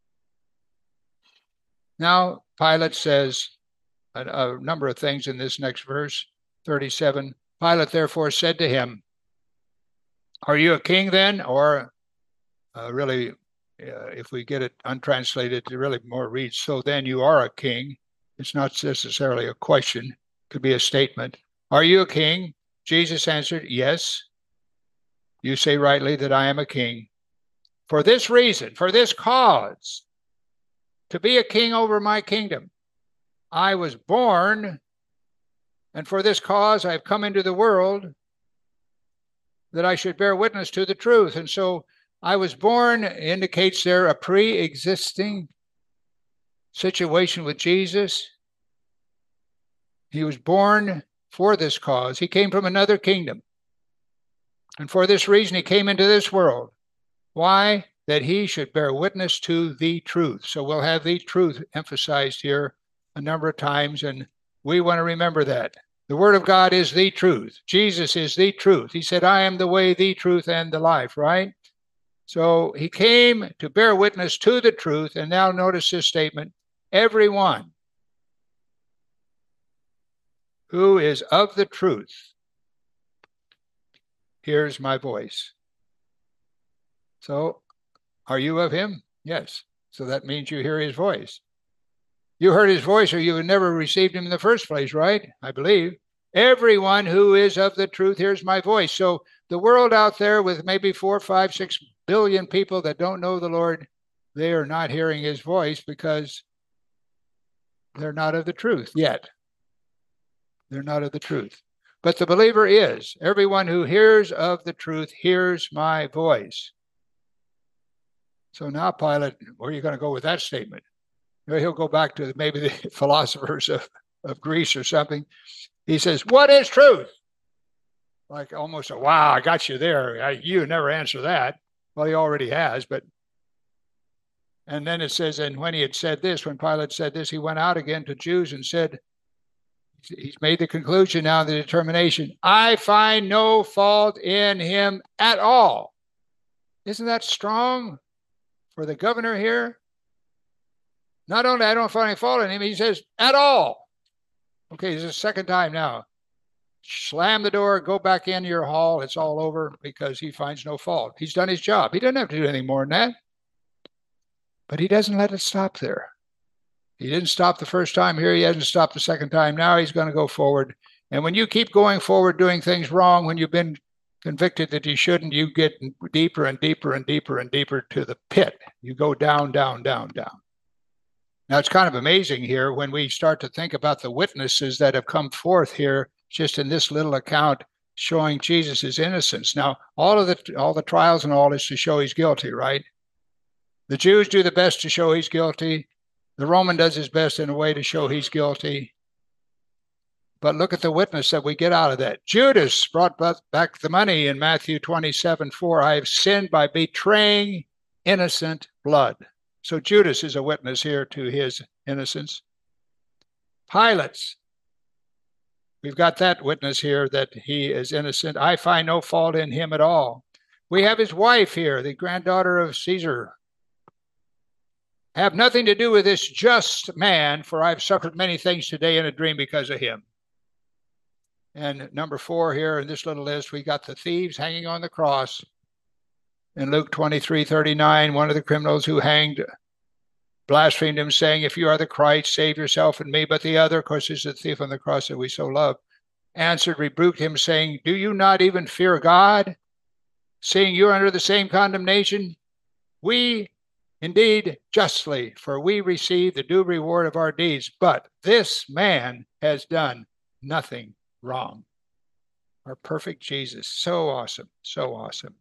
Now, Pilate says a, a number of things in this next verse, thirty-seven. Pilate therefore said to him, are you a king then? Or uh, really, uh, if we get it untranslated, it really more reads, so then you are a king. It's not necessarily a question. It could be a statement. Are you a king? Jesus answered, yes. You say rightly that I am a king. For this reason, for this cause, to be a king over my kingdom. I was born, and for this cause I've come into the world, that I should bear witness to the truth. And so I was born indicates there a pre-existing situation with Jesus. He was born for this cause. He came from another kingdom. And for this reason, he came into this world. Why? That he should bear witness to the truth. So we'll have the truth emphasized here a number of times, and we want to remember that. The Word of God is the truth. Jesus is the truth. He said, I am the way, the truth, and the life, right? So he came to bear witness to the truth, and now notice this statement, everyone who is of the truth hears my voice. So, are you of him? Yes. So that means you hear his voice. You heard his voice or you had never received him in the first place, right? I believe. Everyone who is of the truth hears my voice. So the world out there with maybe four, five, six billion people that don't know the Lord, they are not hearing his voice because they're not of the truth yet. They're not of the truth. But the believer is. Everyone who hears of the truth hears my voice. So now Pilate, where are you going to go with that statement? He'll go back to maybe the philosophers of, of Greece or something. He says, what is truth? Like almost a, wow, I got you there. I, you never answer that. Well, he already has, but. And then it says, and when he had said this, when Pilate said this, he went out again to Jews and said, he's made the conclusion now, the determination, I find no fault in him at all. Isn't that strong for the governor here? Not only I don't find any fault in him, he says, at all. Okay, this is the second time now. Slam the door, go back in your hall. It's all over because he finds no fault. He's done his job. He doesn't have to do anything more than that. But he doesn't let it stop there. He didn't stop the first time here. He hasn't stopped the second time. Now he's going to go forward. And when you keep going forward doing things wrong, when you've been convicted that you shouldn't, you get deeper and deeper and deeper and deeper to the pit. You go down, down, down, down. Now, it's kind of amazing here when we start to think about the witnesses that have come forth here just in this little account showing Jesus' innocence. Now, all of the all the trials and all is to show he's guilty, right? The Jews do the best to show he's guilty. The Roman does his best in a way to show he's guilty. But look at the witness that we get out of that. Judas brought back the money in Matthew twenty-seven four. I have sinned by betraying innocent blood. So Judas is a witness here to his innocence. Pilate, we've got that witness here that he is innocent. I find no fault in him at all. We have his wife here, the granddaughter of Caesar. Have nothing to do with this just man, for I've suffered many things today in a dream because of him. And number four here in this little list, we got the thieves hanging on the cross. In Luke twenty-three thirty-nine, one of the criminals who hanged blasphemed him, saying, if you are the Christ, save yourself and me. But the other, of course, is the thief on the cross that we so love, answered, rebuked him, saying, do you not even fear God, seeing you are under the same condemnation? We indeed justly, for we receive the due reward of our deeds. But this man has done nothing wrong. Our perfect Jesus. So awesome. So awesome.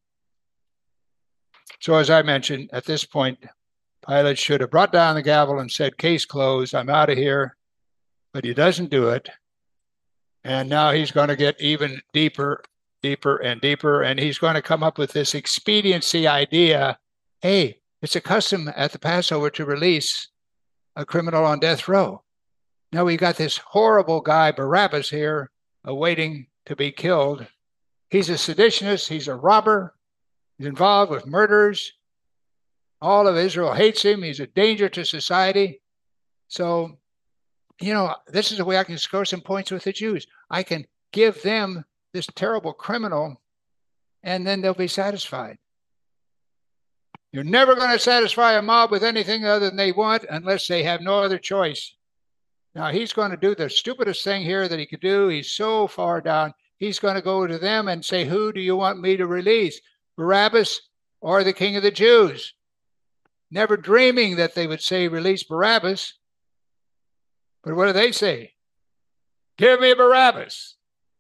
So as I mentioned, at this point, Pilate should have brought down the gavel and said, case closed, I'm out of here. But he doesn't do it. And now he's going to get even deeper, deeper and deeper. And he's going to come up with this expediency idea. Hey, it's a custom at the Passover to release a criminal on death row. Now we got this horrible guy, Barabbas, here, awaiting to be killed. He's a seditionist. He's a robber. He's involved with murders. All of Israel hates him. He's a danger to society. So, you know, this is the way I can score some points with the Jews. I can give them this terrible criminal, and then they'll be satisfied. You're never going to satisfy a mob with anything other than they want unless they have no other choice. Now, he's going to do the stupidest thing here that he could do. He's so far down. He's going to go to them and say, who do you want me to release, Barabbas or the King of the Jews? Never dreaming that they would say, release Barabbas. But what do they say? Give me Barabbas.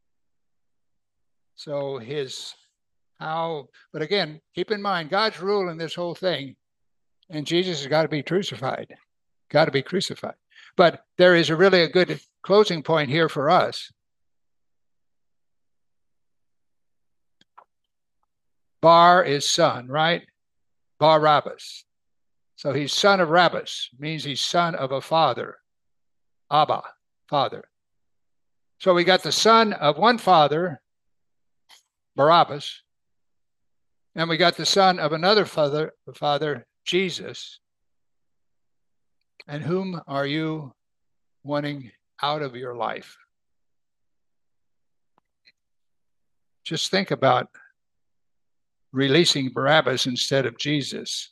So his, how, but again, keep in mind, God's rule in this whole thing, and Jesus has got to be crucified. Got to be crucified. But there is a really a good closing point here for us. Bar is son, right? Barabbas. So he's son of Rabbas, means he's son of a father. Abba, father. So we got the son of one father, Barabbas, and we got the son of another father, father, Jesus. And whom are you wanting out of your life? Just think about releasing Barabbas instead of Jesus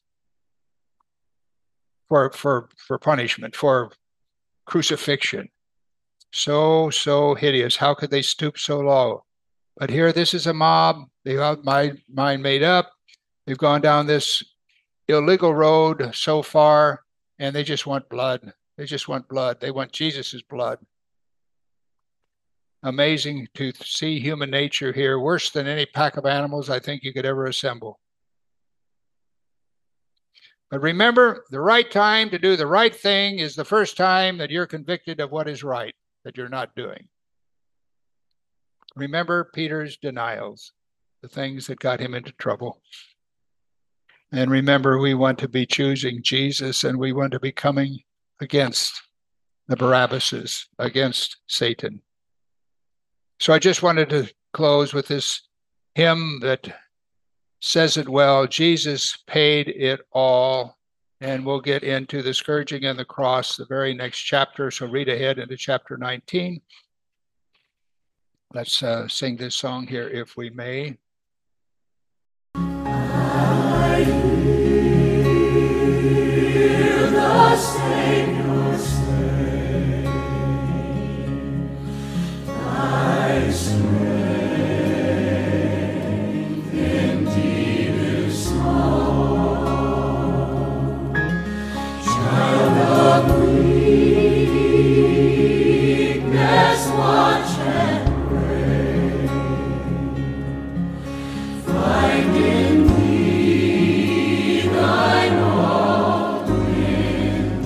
for, for, for punishment, for crucifixion. So, so hideous. How could they stoop so low? But here, this is a mob. They have my mind made up. They've gone down this illegal road so far, and they just want blood. They just want blood. They want Jesus's blood. Amazing to see human nature here, worse than any pack of animals I think you could ever assemble. But remember, the right time to do the right thing is the first time that you're convicted of what is right, that you're not doing. Remember Peter's denials, the things that got him into trouble. And remember, we want to be choosing Jesus, and we want to be coming against the Barabbases, against Satan. So I just wanted to close with this hymn that says it well. Jesus paid it all. And we'll get into the scourging and the cross the very next chapter. So read ahead into chapter nineteen. Let's uh, sing this song here, if we may. I hear the Savior say, thy strength indeed is small. Child of weakness, watch and find in thee thine all-in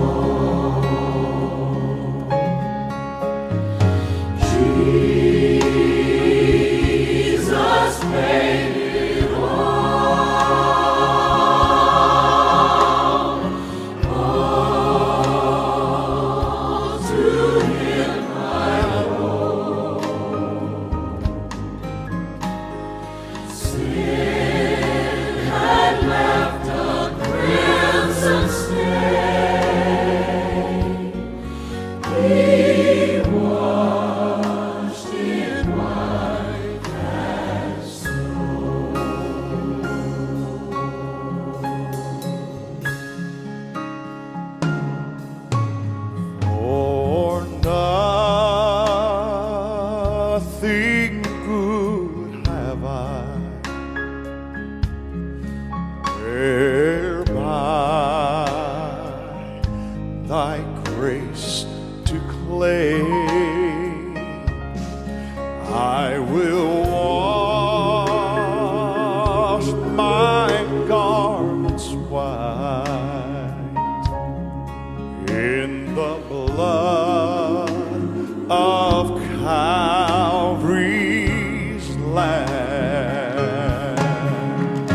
all. Jesus paid it all. All to him I owe. Sin had left a crimson stain. He washed it white as snow. For nothing good have I, whereby thy grace to claim. I will wash my garments white in the blood of Calvary's Lamb.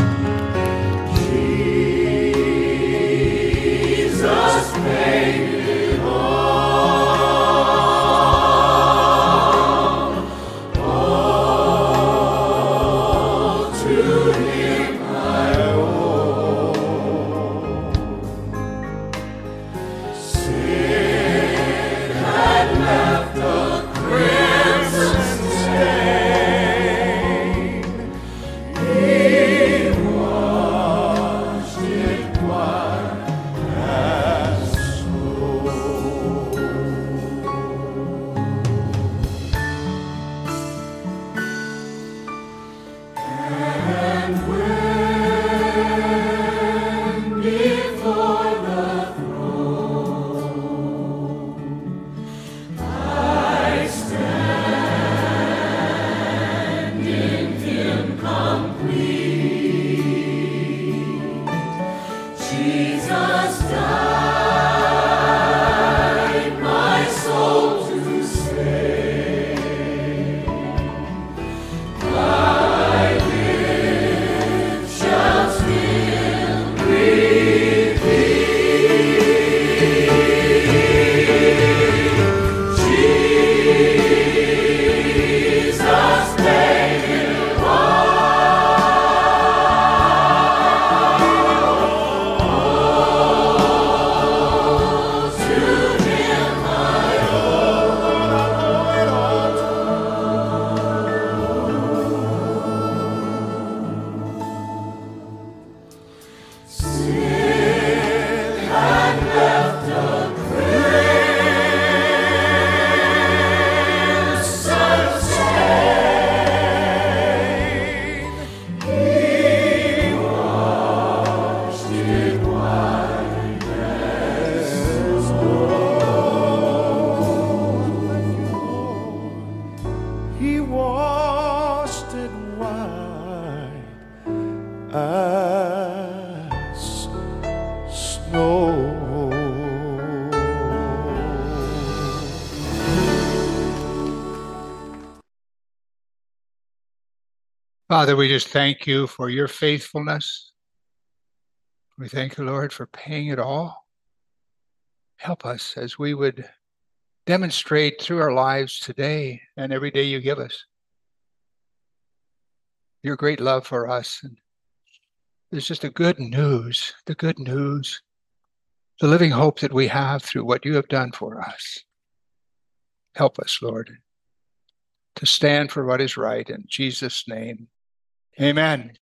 Jesus paid it all. Father, we just thank you for your faithfulness. We thank you, Lord, for paying it all. Help us as we would demonstrate through our lives today and every day you give us your great love for us. And there's just the good news, the good news, the living hope that we have through what you have done for us. Help us, Lord, to stand for what is right. In Jesus' name, amen.